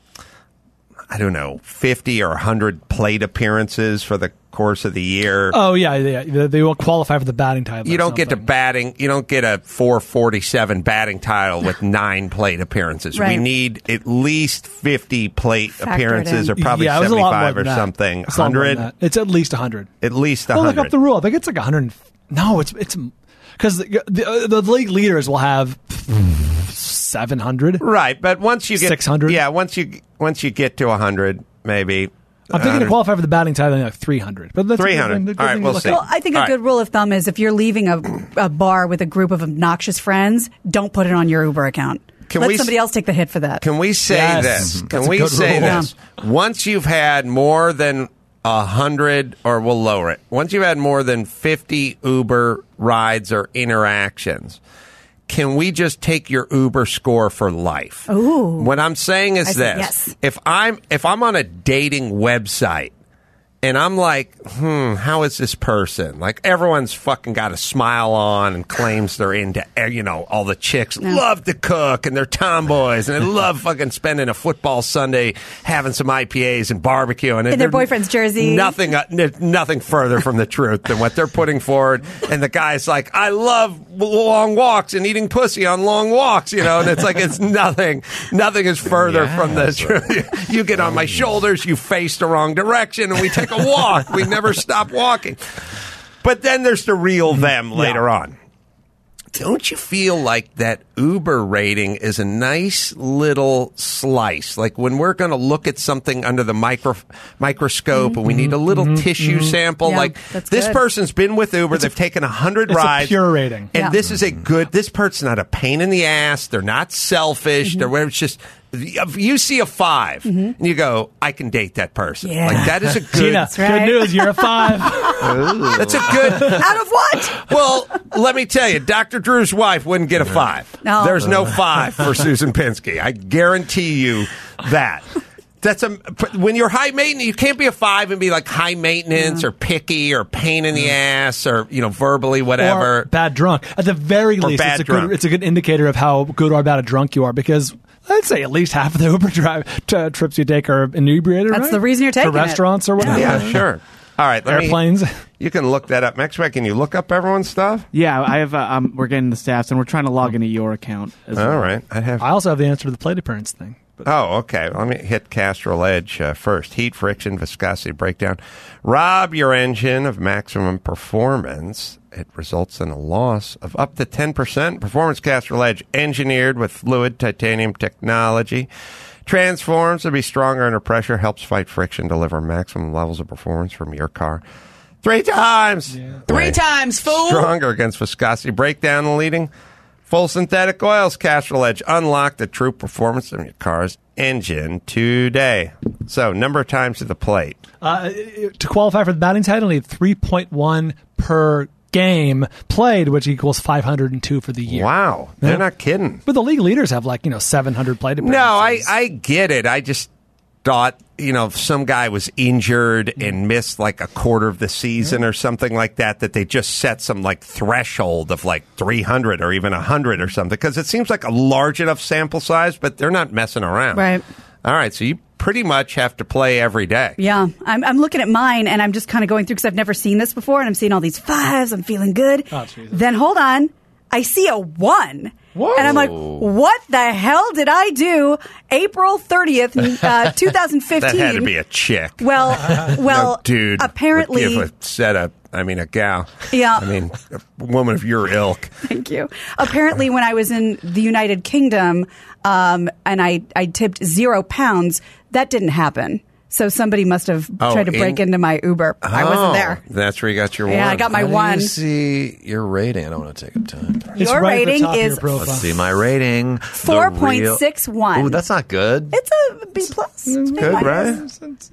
I don't know, fifty or one hundred plate appearances for the course of the year. Oh yeah, yeah. They, they will qualify for the batting title. You or don't get to something. batting. You don't get a four forty-seven batting title with nine plate appearances. We Right. need at least fifty plate Factor it appearances, in. or probably yeah, it was a lot more seventy-five than or that. something. It's a lot more than Hundred, that. It's at least hundred. at least a Well, look hundred. up the rule. I think it's like hundred. No, it's it's because the, the the league leaders will have seven hundred. Right, but once you get six hundred. yeah, once you once you get to a hundred, maybe. I'm thinking to qualify for the batting title, like three hundred. But that's three hundred. a good All right, thing to we'll look see. at. Well, I think All a good right. rule of thumb is if you're leaving a, a bar with a group of obnoxious friends, don't put it on your Uber account. Can Let we s- somebody else take the hit for that. Can we say Yes. this? Mhm. Can That's a we good say rule. this? Once you've had more than a hundred, or we'll lower it. Once you've had more than fifty Uber rides or interactions, can we just take your Uber score for life? Ooh. What I'm saying is I this: said yes. if I'm if I'm on a dating website. And I'm like, hmm, how is this person? Like, everyone's fucking got a smile on and claims they're into, you know, all the chicks love to cook and they're tomboys and they love fucking spending a football Sunday having some I P As and barbecue. And In their boyfriend's jersey. Nothing, uh, n- nothing further from the truth than what they're putting forward. And the guy's like, I love long walks and eating pussy on long walks, you know, and it's like, it's nothing, nothing is further Yeah, from the that's truth. You get on my shoulders, you face the wrong direction, and we take a walk. We never stop walking. But then there's the real them later on. Don't you feel like that Uber rating is a nice little slice? Like when we're going to look at something under the micro, microscope and we need a little tissue sample, Yeah, like that's this good. person's been with Uber, they've taken one hundred it's a rides. pure rating. And Yeah. this is a good, this person's not a pain in the ass. They're not selfish. They're whatever. It's just, if you see a five and you go, I can date that person. Yeah. Like that is a good, Gina, right. good news. You're a five. that's a good, Out of what? well, let me tell you, Doctor Drew's wife wouldn't get a five. No. There's no five for Susan Pinsky. I guarantee you that. That's a when you're high maintenance, you can't be a five and be like high maintenance or picky or pain in the ass or you know verbally whatever. Or bad drunk. At the very Or least, bad it's a drunk. good it's a good indicator of how good or bad a drunk you are because I'd say at least half of the Uber drive t- trips you take are inebriated. That's right? the reason you're taking to it. restaurants or whatever. Yeah, sure. All right, let me- Airplanes. you can look that up. Maxwell, can you look up everyone's stuff? Yeah, I have. Uh, um, we're getting the stats, and we're trying to log into your account. As well. All right, I have. I also have the answer to the plate appearance thing. But Oh, okay. Let me hit Castrol Edge uh, first. Heat, friction, viscosity breakdown. Rob your engine of maximum performance. It results in a loss of up to ten percent. Performance Castrol Edge, engineered with fluid titanium technology, transforms to be stronger under pressure, helps fight friction, deliver maximum levels of performance from your car. Three times. Three times, fool. Stronger against viscosity breakdown and leading. Full synthetic oils, Castrol Edge. Unlock the true performance of your car's engine today. So, number of times to the plate. uh, to qualify for the batting title, you need three point one per game played, which equals five hundred two for the year. Wow. They're not kidding. But the league leaders have like, you know, seven hundred plate No, I, appearances. I get it. I just thought, you know, if some guy was injured and missed like a quarter of the season or something like that, that they just set some like threshold of like three hundred or even one hundred or something, because it seems like a large enough sample size, but they're not messing around. Right. All right, so you pretty much have to play every day. Yeah, I'm, I'm looking at mine, and I'm just kind of going through because I've never seen this before, and I'm seeing all these fives. I'm feeling good. Oh, Jesus. Then hold on, I see a one. Whoa. And I'm like, what the hell did I do April thirtieth, uh, twenty fifteen? That had to be a chick. Well, well, no dude apparently, would give a set of, I mean, a gal. Yeah. I mean, a woman of your ilk. Thank you. Apparently, when I was in the United Kingdom, um, and I, I tipped zero pounds, that didn't happen. So somebody must have Oh, tried to break in- into my Uber. I wasn't Oh, there. That's where you got your Yeah, one. I got my How do one. you see your rating? I don't want to take up time. It's Your right at the rating top of your is profile. Let's see my rating. The four point real- six one. Ooh, that's not good. It's a B plus. Good, right?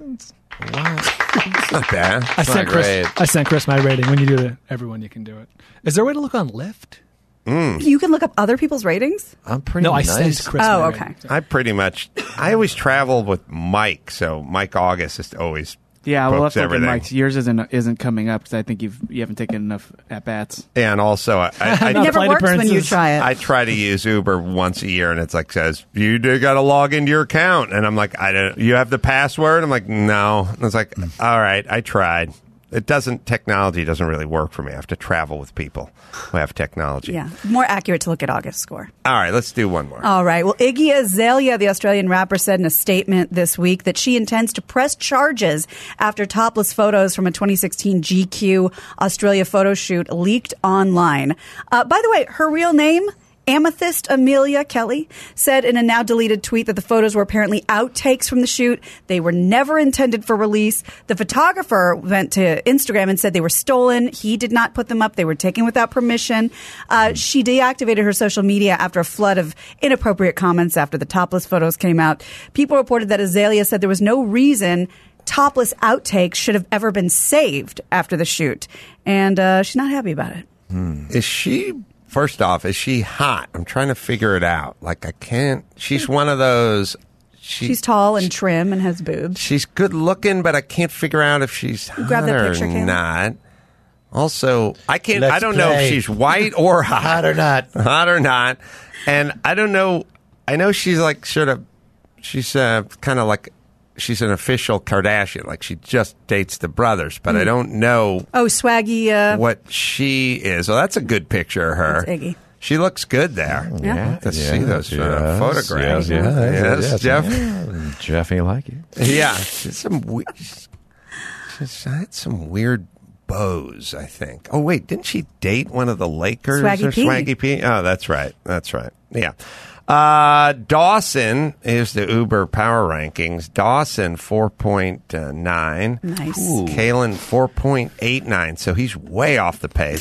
It's not bad. I not sent Chris. great. I sent Chris my rating. When you do it, everyone you can do it. Is there a way to look on Lyft? You can look up other people's ratings. I'm pretty No, I nice. sent Chris. Oh, my okay. rating. I pretty much, I always travel with Mike, so Mike August is always Yeah, we'll have books to look at everything. Mike's. Yours isn't isn't coming up because I think you've you haven't taken enough at bats. And also, I, I, It I, never flight works when you appearances. try it. I try to use Uber once a year, and it's like says you got to log into your account, and I'm like, I don't. You have the password? I'm like, no. And it's like, all right, I tried. It doesn't. Technology doesn't really work for me. I have to travel with people who have technology. Yeah, more accurate to look at August score. All right, let's do one more. All right. Well, Iggy Azalea, the Australian rapper, said in a statement this week that she intends to press charges after topless photos from a twenty sixteen G Q Australia photo shoot leaked online. Uh, by the way, her real name, Amethyst Amelia Kelly, said in a now deleted tweet that the photos were apparently outtakes from the shoot. They were never intended for release. The photographer went to Instagram and said they were stolen. He did not put them up. They were taken without permission. Uh, she deactivated her social media after a flood of inappropriate comments after the topless photos came out. People reported that Azalea said there was no reason topless outtakes should have ever been saved after the shoot. And uh, she's not happy about it. Is she? First off, is she hot? I'm trying to figure it out. Like, I can't. She's one of those. She, She's tall and trim and has boobs. She's good looking, but I can't figure out if she's hot grab that or picture, Caleb? not. Also, I can't. Let's I don't know if play. she's white or hot, Hot or not. hot or not. And I don't know. I know she's like sort of. She's uh, kind of like. She's an official Kardashian. Like she just dates the brothers, but I don't know Oh, swaggy. Uh, what she is. Well, that's a good picture of her. That's Iggy. She looks good there. Yeah. To see those uh, yes, photographs. Yes, yes, Yes, yes, Jeff. yeah. Jeff ain't like it. Yeah, she's some. We- she's had some weird bows. I think. Oh wait, didn't she date one of the Lakers? Swaggy or P. Swaggy P. Oh, that's right. That's right. Yeah. Uh, Dawson is the Uber power rankings. Dawson four point nine. Nice. Kalen four point eight nine. So he's way off the pace.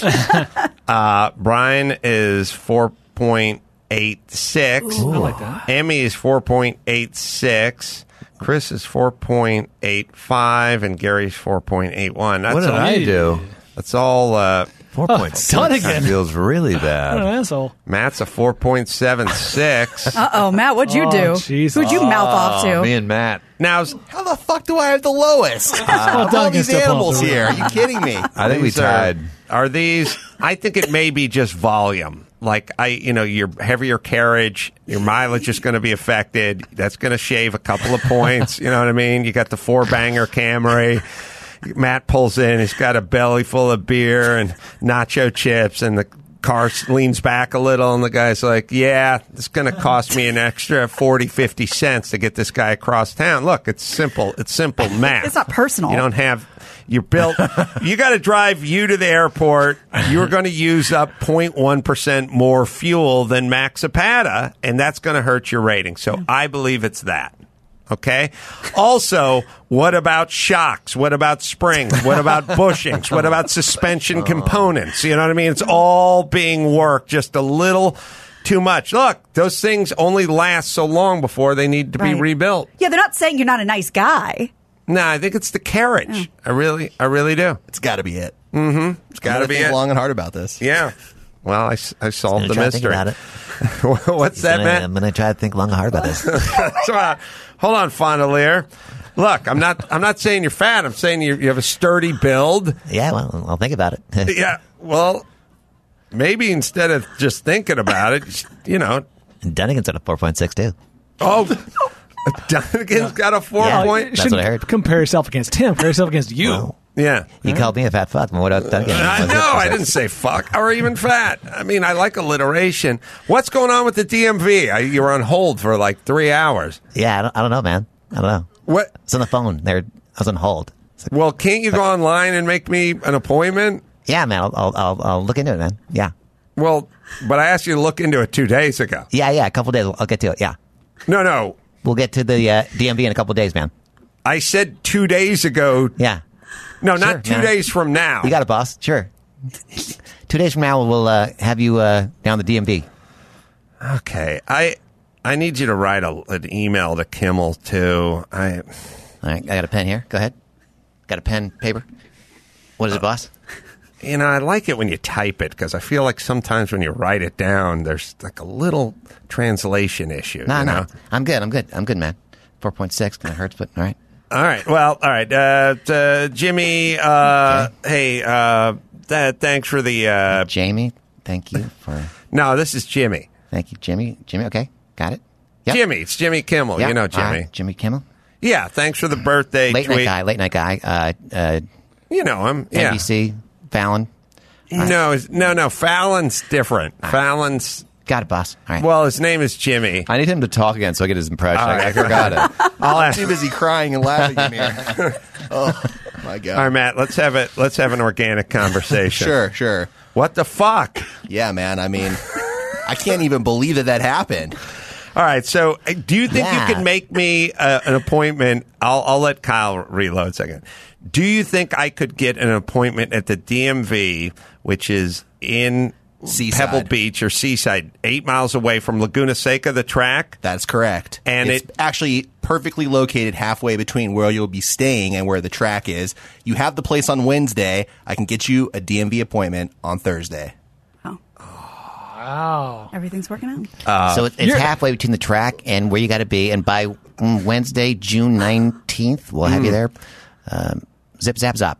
uh, Brian is four point eight six. I like that. Emmy is four point eight six. Chris is four point eight five, and Gary's four point eight one. That's What did all, I do? That's all. Uh, Four point six. done again. Feels really What an bad. asshole. Matt's a four point seven six. Uh oh, Matt, what'd you Oh, do? jeez. Who'd you mouth off to? Oh, me and Matt. Now, how the fuck do I have the lowest? Well, Of Doug all can these step off animals the here. Are you kidding me? I think we These are- tied. Are these? I think it may be just volume. Like I, you know, your heavier carriage, your mileage is going to be affected. That's going to shave a couple of points. You know what I mean? You got the four banger Camry. Matt pulls in. He's got a belly full of beer and nacho chips, and the car leans back a little, and the guy's like, yeah, it's going to cost me an extra forty, fifty cents to get this guy across town. Look, it's simple. It's simple math. It's not personal. You don't have, you're built, you got to drive you to the airport. You're going to use up zero point one percent more fuel than Max Zapata, and that's going to hurt your rating. So I believe it's that. Okay. Also, what about shocks? What about springs? What about bushings? What about suspension components? You know what I mean? It's all being worked just a little too much. Look, those things only last so long before they need to be Right. rebuilt. Yeah, they're not saying you're not a nice guy. No, I think it's the carriage. I really, I really do. It's got to be it. Mm-hmm. It's got to I'm gonna be think it. long and hard about this. Yeah. Well, I, s- I solved the Try to think mystery. about it. What's He's that, gonna- Matt? I'm going to try to think long and hard about this. So, uh, hold on, Fondelier. Look, I'm not. I'm not saying you're fat. I'm saying you you have a sturdy build. Yeah, well, I'll think about it. Yeah. Well, maybe instead of just thinking about it, you know. And Dunnigan's at a four point six, too. Oh, Dunnigan's got a four Yeah. point. That's what I heard. Compare yourself against him. Compare yourself against you. Well, Yeah. he called me a fat fuck. What about Dunnigan? I Was it- know. was I it- didn't say fuck or even fat. I mean, I like alliteration. What's going on with the D M V? I, you were on hold for like three hours. Yeah, I don't, I don't know, man. I don't know. What? It's on the phone. They're, I was on hold. It's like, Well, can't you go online and make me an appointment? yeah, man, I'll, I'll, I'll, I'll look into it, man. Yeah. Well, but I asked you to look into it two days ago. Yeah, yeah, a couple days. I'll get to it. Yeah. No, no. We'll get to the uh, D M V in a couple days, man. I said two days ago. Yeah. No, Sure, not two man. days from now. You got it, boss. Sure. Two days from now, we'll uh, have you uh, down the D M V. Okay. I I need you to write a, an email to Kimmel, too. I All right, I got a pen here. Go ahead. Got a pen, paper. What is it, boss? You know, I like it when you type it because I feel like sometimes when you write it down, there's like a little translation issue. No, you no. know? I'm good. I'm good. I'm good, man. four point six kind of hurts, but all right. All right. Well, all right. Uh, uh, Jimmy, uh, hey, uh, th- thanks for the. Uh, Jamie, thank you for. no, this is Jimmy. Thank you, Jimmy. Jimmy, okay. Got it. Yep. Jimmy. It's Jimmy Kimmel. Yep. You know All Jimmy. right, Jimmy Kimmel. Yeah. Thanks for the birthday Late tweet. night guy. Late night guy. Uh, uh, You know him. Yeah. N B C, Fallon. No, it's- no, no. Fallon's different. Fallon's. Got it, boss. All right. Well, his name is Jimmy. I need him to talk again so I get his impression. All I, I right. forgot it. I'll I'm ask. too busy crying and laughing in here. Oh my god. All right, Matt. Let's have it. Let's have an organic conversation. Sure, sure. What the fuck? Yeah, man. I mean, I can't even believe that that happened. All right. So, uh, do you think Yeah. you could make me uh, an appointment? I'll, I'll let Kyle reload a second. Do you think I could get an appointment at the D M V, which is in Seaside. Pebble Beach or Seaside, eight miles away from Laguna Seca, the track? That's correct. And it's it- actually perfectly located halfway between where you'll be staying and where the track is. You have the place on Wednesday. I can get you a D M V appointment on Thursday. Oh, Wow. everything's working out. so it, it's you're- halfway between the track and where you got to be. And by mm, Wednesday, June nineteenth, we'll have you there. Um, zip, zap, zop.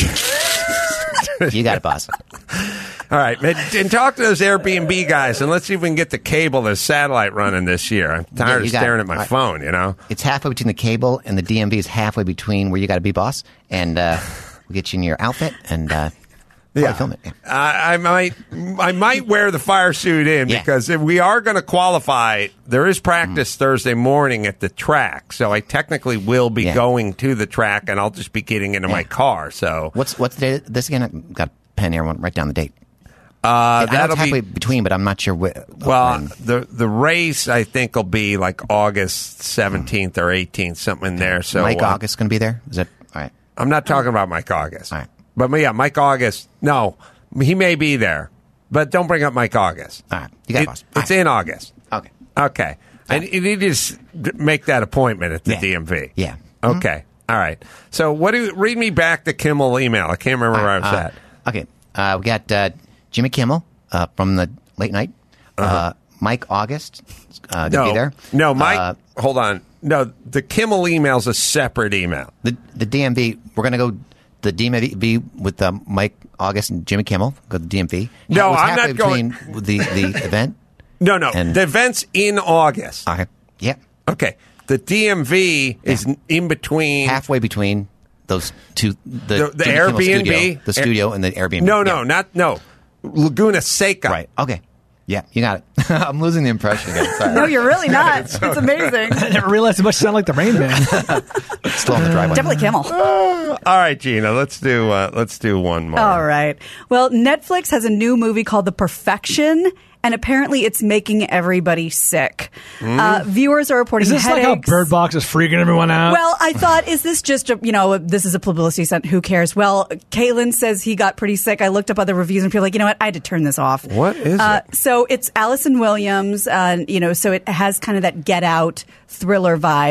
You got it, boss. All right, man, and talk to those Airbnb guys, and let's see if we can get the cable, the satellite running this year. I'm Yeah, tired you of got staring it. at my All right. phone, you know? It's halfway between the cable and the D M V is halfway between where you got to be, boss. And uh, we'll get you in your outfit and uh, probably film it. Yeah. I, I might, I might wear the fire suit in Yeah. because if we are going to qualify, there is practice Thursday morning at the track, so I technically will be Yeah. going to the track, and I'll just be getting into my Yeah. car. So What's what's the date? of This again? I got a pen here. I want to write down the date. uh, I know that'll it's halfway be between, but I'm not sure. Wh- well. when. The the race I think will be like August seventeenth or eighteenth, something in there. So Mike uh, August going to be there? Is that all right? I'm not talking about Mike August. All right. But yeah, Mike August. No, he may be there, but don't bring up Mike August. All right. You got it, It- boss. All it's right. in August. Okay. Okay. I you need to s- d- make that appointment at the Yeah. D M V. Yeah. Okay. All right. So what do you, read me back the Kimmel email. I can't remember where I was Uh, at. Okay. Uh, we got uh, Jimmy Kimmel uh, from the late night. uh Mike August uh, to No. be there. No, Mike. Uh, hold on. No, the Kimmel email's a separate email. the the D M V. We're going to go the D M V with uh, Mike August and Jimmy Kimmel. Go to the D M V. No, It was I'm halfway not going- between the the event. No, no. And- the event's in August. Okay. Yeah. Okay. The D M V is Yeah. in between. Halfway between those two. The, The- the Jimmy Kimmel Airbnb? studio, the studio, and the Airbnb. No, no, Yeah. not no. Laguna Seca. Right. Okay. Yeah, you got it. I'm losing the impression again. Sorry. No, you're really not. It's amazing. I never realized it must sound like the Rain Man. Still on the driveway. Definitely Kimmel. All right, Gina. Let's do. Uh, let's do one more. All right. Well, Netflix has a new movie called The Perfection, and apparently it's making everybody sick. Uh, viewers are reporting Is this like headaches. how Bird Box is freaking everyone out? Well, I thought, is this just a, you know, this is a publicity stunt. Who cares? Well, Caitlin says he got pretty sick. I looked up other reviews and feel like, you know what? I had to turn this off. What is uh, it? So it's Allison Williams, uh, you know, so it has kind of that Get Out thriller vibe.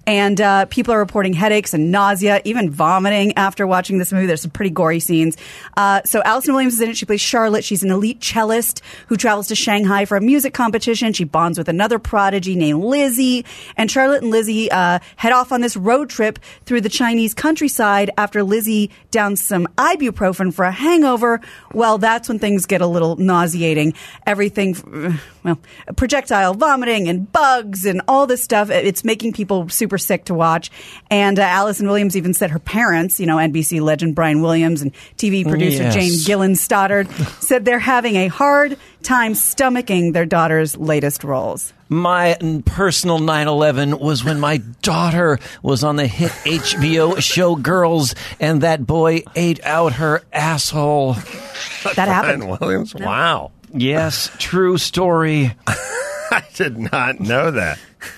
And uh, people are reporting headaches and nausea, even vomiting after watching this movie. There's some pretty gory scenes. Uh, so Allison Williams is in it. She plays Charlotte. She's an elite cellist who travels to Shanghai for a music competition. She bonds with another prodigy named Lizzie. And Charlotte and Lizzie uh, head off on this road trip through the Chinese countryside after Lizzie downs some ibuprofen for a hangover. Well, that's when things get a little nauseating. Everything, well, projectile vomiting and bugs and all this stuff. It's making people super sick to watch. And uh, Allison Williams even said her parents, you know, N B C legend Brian Williams and T V producer Yes. Jane Gillan Stoddard, said they're having a hard time stomaching their daughter's latest roles. My personal nine eleven was when my daughter was on the hit H B O show Girls, and that boy ate out her asshole. That happened. Brian Williams? Wow. Yes, true story. I did not know that.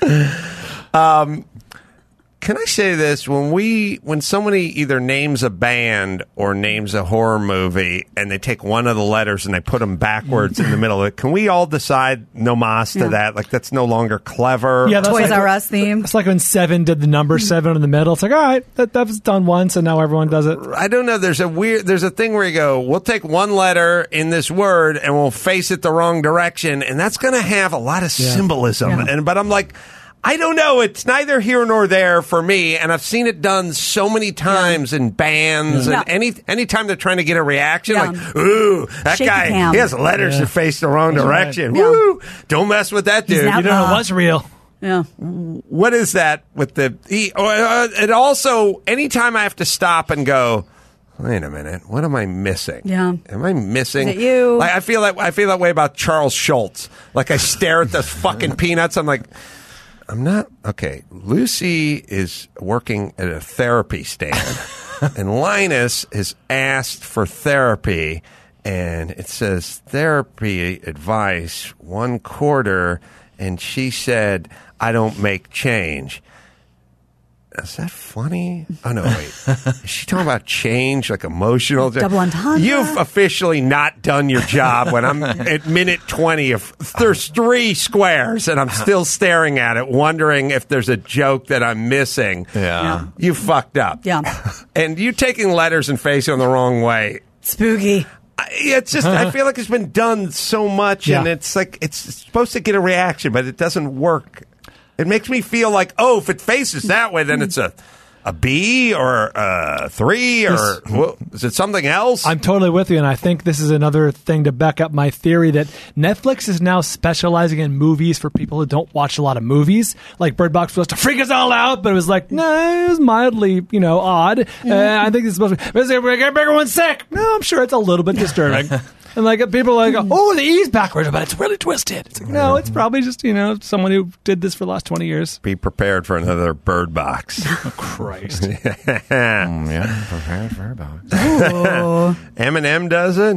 Um, can I say this? When we, when somebody either names a band or names a horror movie, and they take one of the letters and they put them backwards in the middle of it, can we all decide no mas to Yeah. that? Like that's no longer clever. Yeah, that's Toys like, R Us theme. It's like when Seven did the number seven in the middle. It's like, all right, that, that was done once, and now everyone does it. I don't know. There's a weird. There's a thing where you go, we'll take one letter in this word and we'll face it the wrong direction, and that's going to have a lot of symbolism. Yeah. And but I'm like, I don't know. It's neither here nor there for me, and I've seen it done so many times in bands, Yeah. and any anytime they're trying to get a reaction, Yeah. like, ooh, that Shaky guy, cam. he has letters Yeah. that face the wrong direction. right. Yeah. Woo! Don't mess with that He's dude. an You know, outlaw. it was real. Yeah. What is that with the? He, uh, and also, anytime I have to stop and go, wait a minute, what am I missing? Yeah. Am I missing? Is it you? Like, I feel like I feel that way about Charles Schultz. Like I stare at the fucking peanuts. I'm like, I'm not okay. Lucy is working at a therapy stand, and Linus has asked for therapy, and it says therapy advice one quarter, and she said, "I don't make change." Is that funny? Oh, no, wait. Is she talking about change, like emotional? Double entendre? You've officially not done your job when I'm at minute twenty. Of, there's three squares, and I'm still staring at it, wondering if there's a joke that I'm missing. Yeah. You fucked up. Yeah. And you taking letters and facing them the wrong way. Spooky. I- It's just, I feel like it's been done so much, and Yeah. it's like, it's supposed to get a reaction, but it doesn't work. It makes me feel like, oh, if it faces that way, then it's a a B or a three, or well, is it something else? I'm totally with you, and I think this is another thing to back up my theory that Netflix is now specializing in movies for people who don't watch a lot of movies. Like Bird Box was supposed to freak us all out, but it was like, no, it was mildly, you know, odd. Uh, I think it's supposed to be, everyone's sick. No, I'm sure it's a little bit disturbing. And like people are like, oh, the E's backwards, but it's really twisted. It's like, no, it's probably just, you know, someone who did this for the last twenty years. Be prepared for another Bird Box. Oh, Christ. Mm, yeah, prepared for about. Oh. Eminem does it.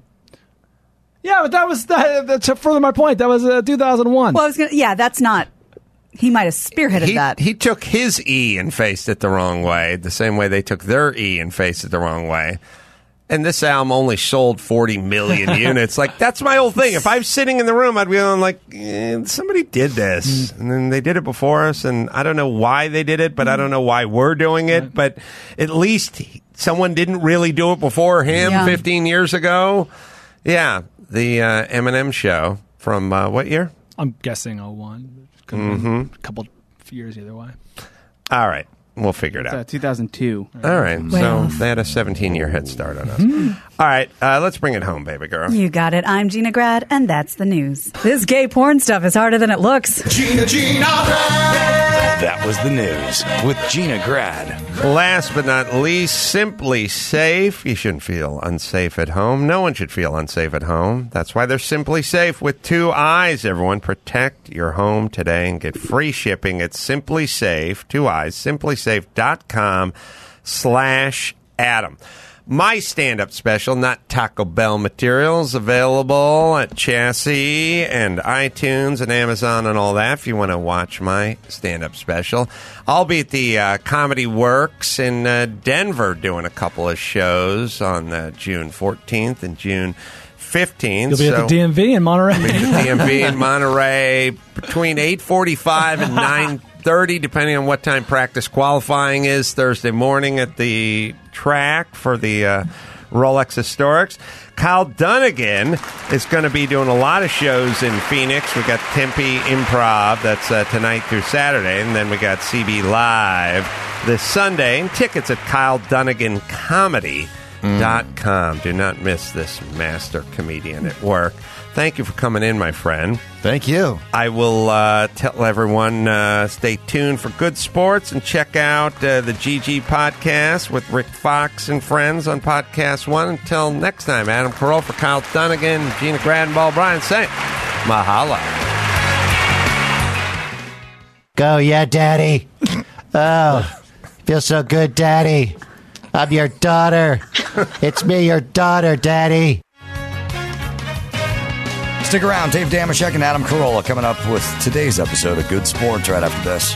Yeah, but that was, that, that, to further my point, that was uh, two thousand one. Well, I was gonna. Yeah, that's not. He might have spearheaded He, that. he took his E and faced it the wrong way, the same way they took their E and faced it the wrong way. And this album only sold forty million units. Like, that's my whole thing. If I was sitting in the room, I'd be going like, eh, somebody did this. And then they did it before us, and I don't know why they did it, but I don't know why we're doing it. But at least someone didn't really do it before him Yeah. fifteen years ago. Yeah, the uh, Eminem show from uh, what year? I'm guessing oh one. Could have been a couple of years either way. All right. We'll figure it Uh, out. two thousand two. All right. Well. So they had a seventeen-year head start on us. All right. Uh, let's bring it home, baby girl. You got it. I'm Gina Grad, and that's the news. This gay porn stuff is harder than it looks. Gina, Gina Grad. That was the news with Gina Grad. Last but not least, Simply Safe. You shouldn't feel unsafe at home. No one should feel unsafe at home. That's why they're Simply Safe with two eyes. Everyone, protect your home today and get free shipping at Simply Safe, two eyes, simplysafe.com slash Adam. My stand-up special, not Taco Bell materials, available at Chassis and iTunes and Amazon and all that if you want to watch my stand-up special. I'll be at the uh, Comedy Works in uh, Denver doing a couple of shows on uh, June fourteenth and June fifteenth. You'll be so at the D M V in Monterey. I'll be at the D M V in Monterey between eight forty-five and nine thirty, depending on what time practice qualifying is Thursday morning at the track for the uh, Rolex Historics. Kyle Dunnigan is going to be doing a lot of shows in Phoenix. We got Tempe Improv, that's uh, tonight through Saturday, and then we got C B Live this Sunday. And tickets at Kyle Dunnigan Comedy dot com. Do not miss this master comedian at work. Thank you for coming in, my friend. Thank you. I will uh, tell everyone, uh, stay tuned for Good Sports and check out uh, the G G podcast with Rick Fox and friends on Podcast One. Until next time, Adam Carolla for Kyle Dunnigan, Gina Gradenball, Brian saying, mahalo. Go, yeah, Daddy. Oh, feels so good, Daddy. I'm your daughter. It's me, your daughter, Daddy. Stick around. Dave Damashek and Adam Carolla coming up with today's episode of Good Sports right after this.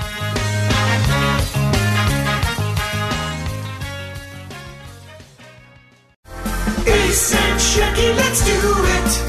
Ace and Shecky, let's do it.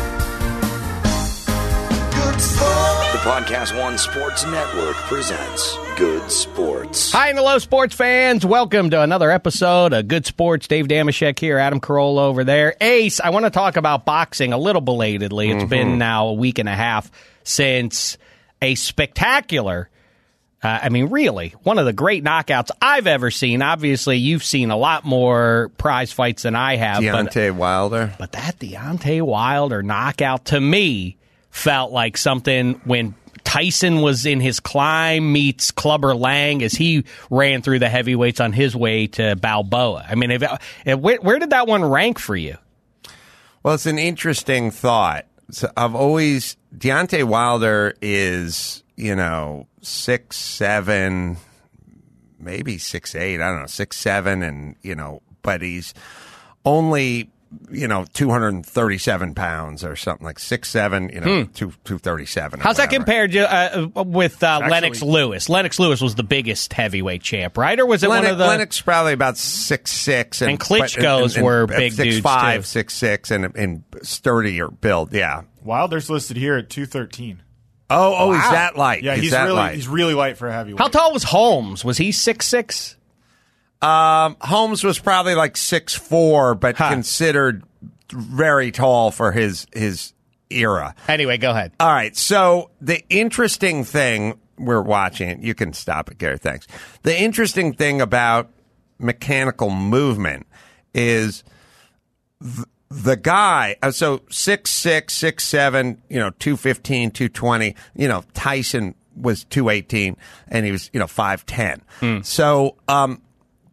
Good Sports. The Podcast One Sports Network presents Good Sports. Hi and hello, sports fans. Welcome to another episode of Good Sports. Dave Damashek here, Adam Carolla over there. Ace, I want to talk about boxing a little belatedly. It's mm-hmm. been now a week and a half since a spectacular, uh, I mean, really, one of the great knockouts I've ever seen. Obviously, you've seen a lot more prize fights than I have. Deontay but, Wilder. But that Deontay Wilder knockout, to me, felt like something when Tyson was in his climb meets Clubber Lang as he ran through the heavyweights on his way to Balboa. I mean, if, if, where, where did that one rank for you? Well, it's an interesting thought. So I've always, Deontay Wilder is, you know, six, seven, maybe six, eight, I don't know, six, seven, and, you know, but he's only, you know, two hundred thirty-seven pounds or something, like six, seven, you know, hmm. two, two thirty-seven. How's that compared to, uh, with uh, Actually, Lennox Lewis? Lennox Lewis was the biggest heavyweight champ, right? Or was it Lennox, one of the... Lennox probably about six, six. And, and Klitschko's and, and, were big six, dudes, five, too. six, six, and, and sturdier build, yeah. Wilder's listed here at two thirteen. Oh, oh, wow. he's that light. Yeah, he's, he's that really light. he's really light for a heavyweight. How tall was Holmes? Was he six six? Um, Holmes was probably like six four, but huh. considered very tall for his his era. Anyway, go ahead. All right. So the interesting thing we're watching, you can stop it, Gary. Thanks. The interesting thing about mechanical movement is th- the guy. Uh, so six six, six seven, you know, two fifteen, two twenty. You know, Tyson was two eighteen, and he was you know five ten. Mm. So um,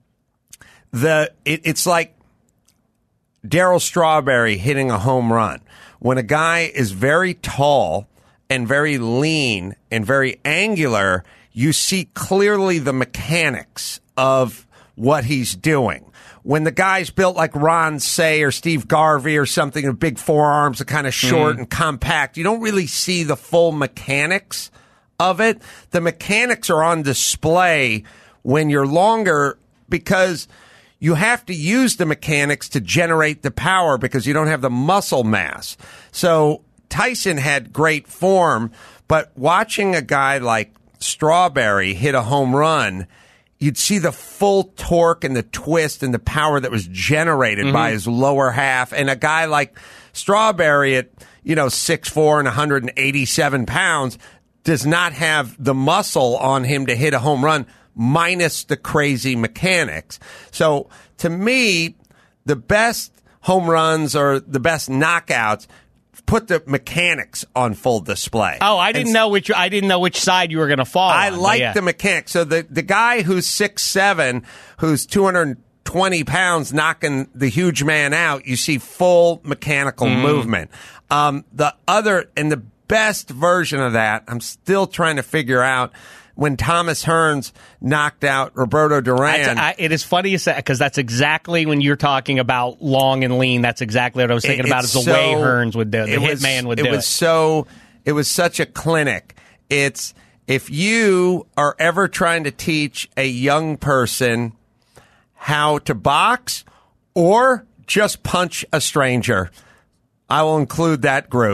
the it, it's like Darryl Strawberry hitting a home run. When a guy is very tall and very lean and very angular, you see clearly the mechanics of what he's doing. When the guy's built like Ron Say or Steve Garvey or something, with big forearms, are kind of short mm. and compact, you don't really see the full mechanics of it. The mechanics are on display when you're longer because you have to use the mechanics to generate the power because you don't have the muscle mass. So Tyson had great form, but watching a guy like Strawberry hit a home run, you'd see the full torque and the twist and the power that was generated mm-hmm. by his lower half. And a guy like Strawberry at, you know, six four and one hundred eighty-seven pounds does not have the muscle on him to hit a home run, minus the crazy mechanics. So to me, the best home runs or the best knockouts put the mechanics on full display. Oh, I didn't and, know which I didn't know which side you were going to fall I on, like yeah. the mechanics. So the, the guy who's six seven, who's two hundred twenty pounds knocking the huge man out, you see full mechanical mm. movement. Um, the other and the best version of that, I'm still trying to figure out, when Thomas Hearns knocked out Roberto Duran. I, it is funny you say because that's exactly when you're talking about long and lean. That's exactly what I was thinking it, about. Is the so, way Hearns would do it. The hitman would it do was it. So it was such a clinic. It's if you are ever trying to teach a young person how to box or just punch a stranger, I will include that group.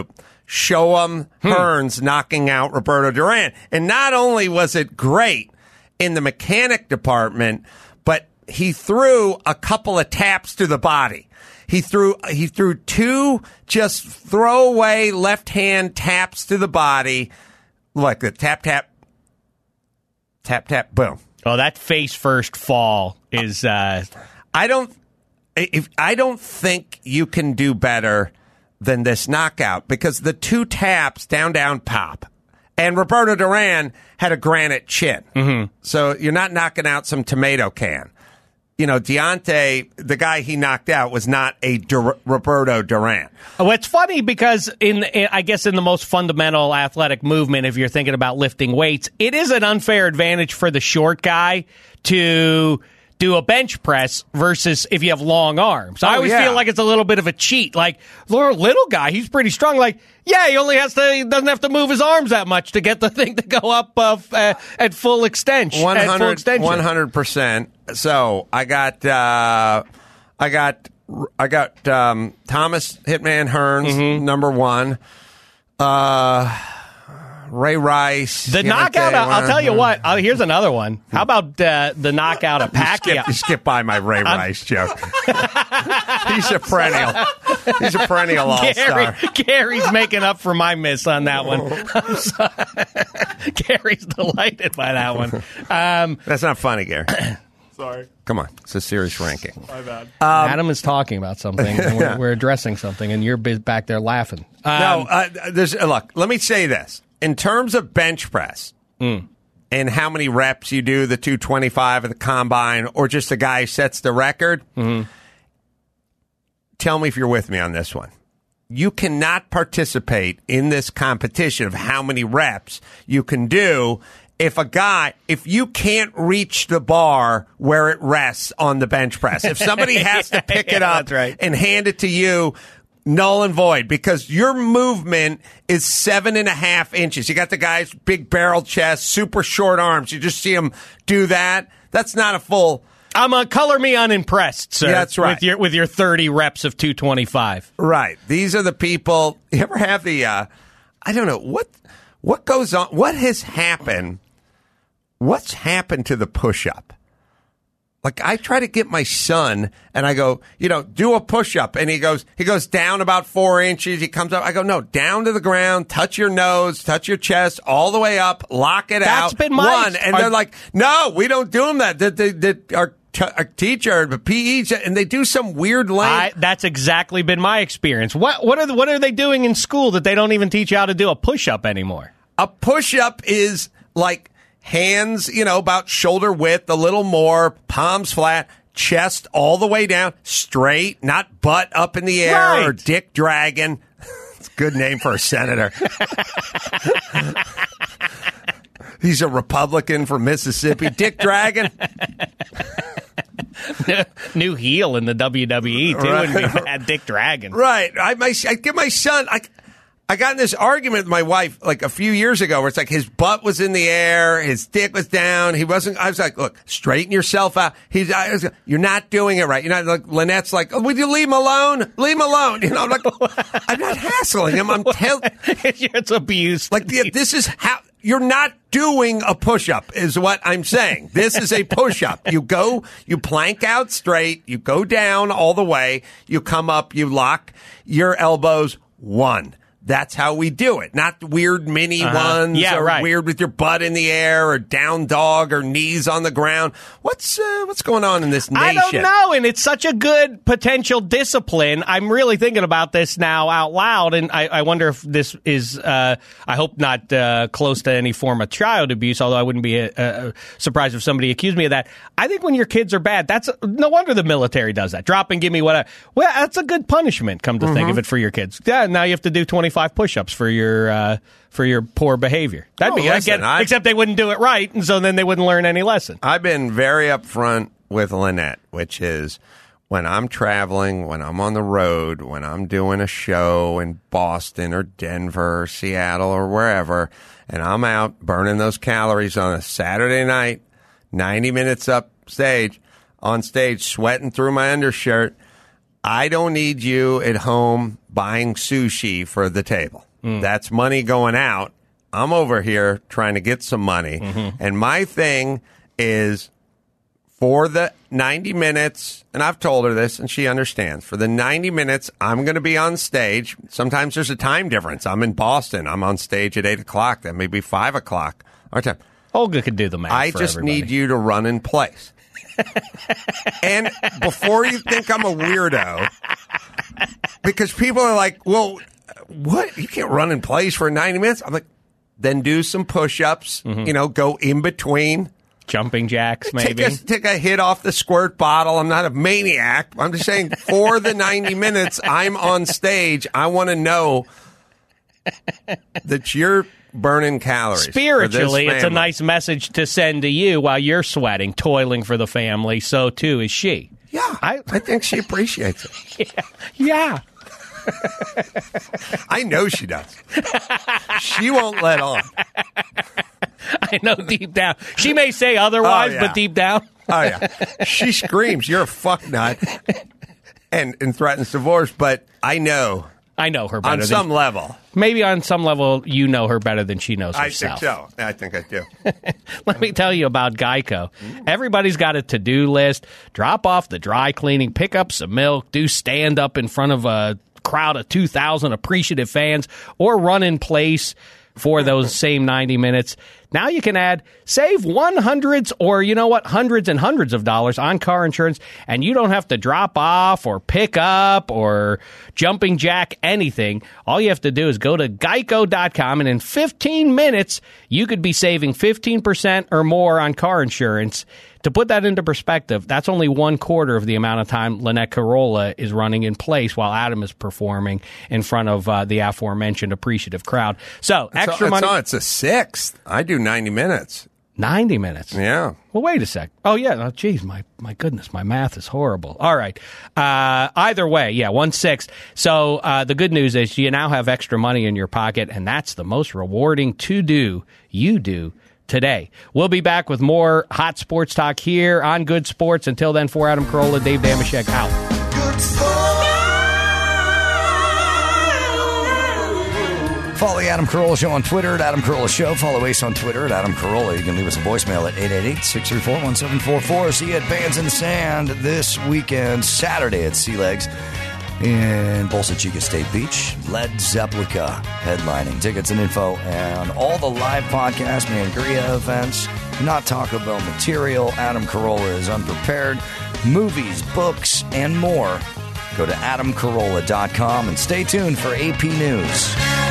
show 'em Hearns knocking out Roberto Duran. And not only was it great in the mechanic department, but he threw a couple of taps to the body. He threw he threw two just throwaway left hand taps to the body, like the tap tap tap tap boom. Oh, that face first fall is. Uh... I don't. If I don't think you can do better than this knockout, because the two taps down down pop, and Roberto Duran had a granite chin, mm-hmm. so you're not knocking out some tomato can. You know, Deontay, the guy he knocked out, was not a Dur- Roberto Duran. Well, it's funny because in, in, I guess, in the most fundamental athletic movement, if you're thinking about lifting weights, it is an unfair advantage for the short guy to do a bench press versus if you have long arms. I Oh, always yeah. feel like it's a little bit of a cheat. Like, little guy, he's pretty strong. Like, yeah, he only has to, he doesn't have to move his arms that much to get the thing to go up uh, f- uh, at full extension. At full extension. one hundred percent. So I got, uh, I got, I got um, Thomas Hitman Hearns, Mm-hmm. number one. Uh, Ray Rice. The Deontay, knockout, I'll, I'll tell you one- what. Uh, here's another one. How about uh, the knockout of You skip, Pacquiao? you skip by my Ray Rice joke. He's a perennial. He's a perennial all-star. Gary, Gary's making up for my miss on that one. I'm sorry. Gary's delighted by that one. Um, That's not funny, Gary. Sorry. Come on. It's a serious ranking. My bad. Adam is talking about something, and we're, Yeah. we're addressing something, and you're bi- back there laughing. Um, no, uh, there's, uh, look, let me say this. In terms of bench press Mm. and how many reps you do, the two twenty-five of the combine, or just the guy who sets the record, Mm-hmm. tell me if you're with me on this one. You cannot participate in this competition of how many reps you can do if a guy, if you can't reach the bar where it rests on the bench press. If somebody has to pick Yeah, it up that's right. and hand it to you, null and void, because your movement is seven and a half inches. You got the guy's big barrel chest, super short arms. You just see him do that. That's not a full. I'm a color me unimpressed, sir. Yeah, that's right. With your with your thirty reps of two twenty-five. Right. These are the people. You ever have the? Uh, I don't know what what goes on. What has happened? What's happened to the push-up? Like, I try to get my son, and I go, you know, do a push-up, and he goes, he goes down about four inches. He comes up. I go, no, down to the ground, touch your nose, touch your chest, all the way up, lock it out. That's been my- one, and Are- they're like, no, we don't do them that. The, the, the, our, t- our teacher, the P E, and they do some weird lane. I, that's exactly been my experience. What what are the, what are they doing in school that they don't even teach you how to do a push up anymore? A push-up is like hands, you know, about shoulder width, a little more, palms flat, chest all the way down, straight, not butt up in the air Right. or dick dragging. It's a good name for a senator. He's a Republican from Mississippi. Dick Dragon. New heel in the W W E, too, Right. and be bad Dick Dragon. Right. I, my, I get my son. I, I got in this argument with my wife like a few years ago where it's like his butt was in the air, his dick was down. He wasn't. I was like, look, straighten yourself out. He's. I was, you're not doing it right. You're not. Like Lynette's like, oh, would you leave him alone? Leave him alone. You know, I'm like, I'm not hassling him. I'm telling. It's abuse. Like yeah, this is how. You're not doing a push-up is what I'm saying. This is a push-up. You go, you plank out straight, you go down all the way, you come up, you lock your elbows, one. That's how we do it. Not weird mini Uh-huh. ones Yeah, or right. weird with your butt in the air or down dog or knees on the ground. What's uh, what's going on in this nation? I don't know, and it's such a good potential discipline. I'm really thinking about this now out loud, and I, I wonder if this is, uh, I hope not uh, close to any form of child abuse, although I wouldn't be uh, uh, surprised if somebody accused me of that. I think when your kids are bad, that's no wonder the military does that. Drop and give me whatever. Well, that's a good punishment, come to think Mm-hmm. of it, for your kids. Yeah, now you have to do twenty-five push-ups for your uh, for your poor behavior. That'd Oh, be I listen, get, I- except they wouldn't do it right, and so then they wouldn't learn any lesson. I've been very upfront with Lynette, which is when I'm traveling, when I'm on the road, when I'm doing a show in Boston or Denver or Seattle or wherever, and I'm out burning those calories on a Saturday night, ninety minutes up stage, on stage, sweating through my undershirt, I don't need you at home buying sushi for the table. Mm. That's money going out. I'm over here trying to get some money. Mm-hmm. And my thing is for the ninety minutes, and I've told her this, and she understands. For the ninety minutes, I'm going to be on stage. Sometimes there's a time difference. I'm in Boston. I'm on stage at eight o'clock. That may be five o'clock. Our time. Olga could do the math. I for just everybody. need you to run in place. And before you think I'm a weirdo, because people are like, well, what? You can't run in place for ninety minutes? I'm like, then do some push-ups, mm-hmm. you know, go in between. Jumping jacks, maybe. Take a, take a hit off the squirt bottle. I'm not a maniac. I'm just saying for the ninety minutes I'm on stage, I want to know that you're burning calories. Spiritually, it's a nice message to send to you while you're sweating, toiling for the family. So, too, is she. Yeah, I, I think she appreciates it. Yeah. yeah. I know she does. She won't let on. I know deep down. She may say otherwise, oh, yeah. but deep down. Oh, yeah. She screams, you're a fucknut, and, and threatens divorce, but I know. I know her better. On than, some level. Maybe on some level, you know her better than she knows herself. I think so. I think I do. Let me tell you about Geico. Everybody's got a to-do list. Drop off the dry cleaning, pick up some milk, do stand up in front of a crowd of two thousand appreciative fans, or run in place for those same ninety minutes. Now you can add, save one hundreds or, you know what, hundreds and hundreds of dollars on car insurance, and you don't have to drop off or pick up or jumping jack anything. All you have to do is go to geico dot com, and in fifteen minutes, you could be saving fifteen percent or more on car insurance. To put that into perspective, that's only one quarter of the amount of time Lynette Carolla is running in place while Adam is performing in front of uh, the aforementioned appreciative crowd. So, it's extra a, money. It's, a, it's a sixth. I do ninety minutes. ninety minutes? Yeah. Well, wait a sec. Oh, yeah. Oh, geez, my, my goodness, my math is horrible. All right. Uh, either way, yeah, one-sixth. So uh, the good news is you now have extra money in your pocket, and that's the most rewarding to-do you do today. We'll be back with more hot sports talk here on Good Sports. Until then, for Adam Carolla, Dave Dameshek out. Good Follow the Adam Carolla Show on Twitter at Adam Carolla Show. Follow Ace on Twitter at Adam Carolla. You can leave us a voicemail at eight eight eight, six three four, one seven four four. See you at Bands in the Sand this weekend, Saturday at Sea Legs in Bolsa Chica State Beach. Led Zeppelica headlining. Tickets and info and all the live podcast, Mangria events, not Taco Bell material. Adam Carolla is unprepared. Movies, books, and more. Go to adam carolla dot com and stay tuned for A P News.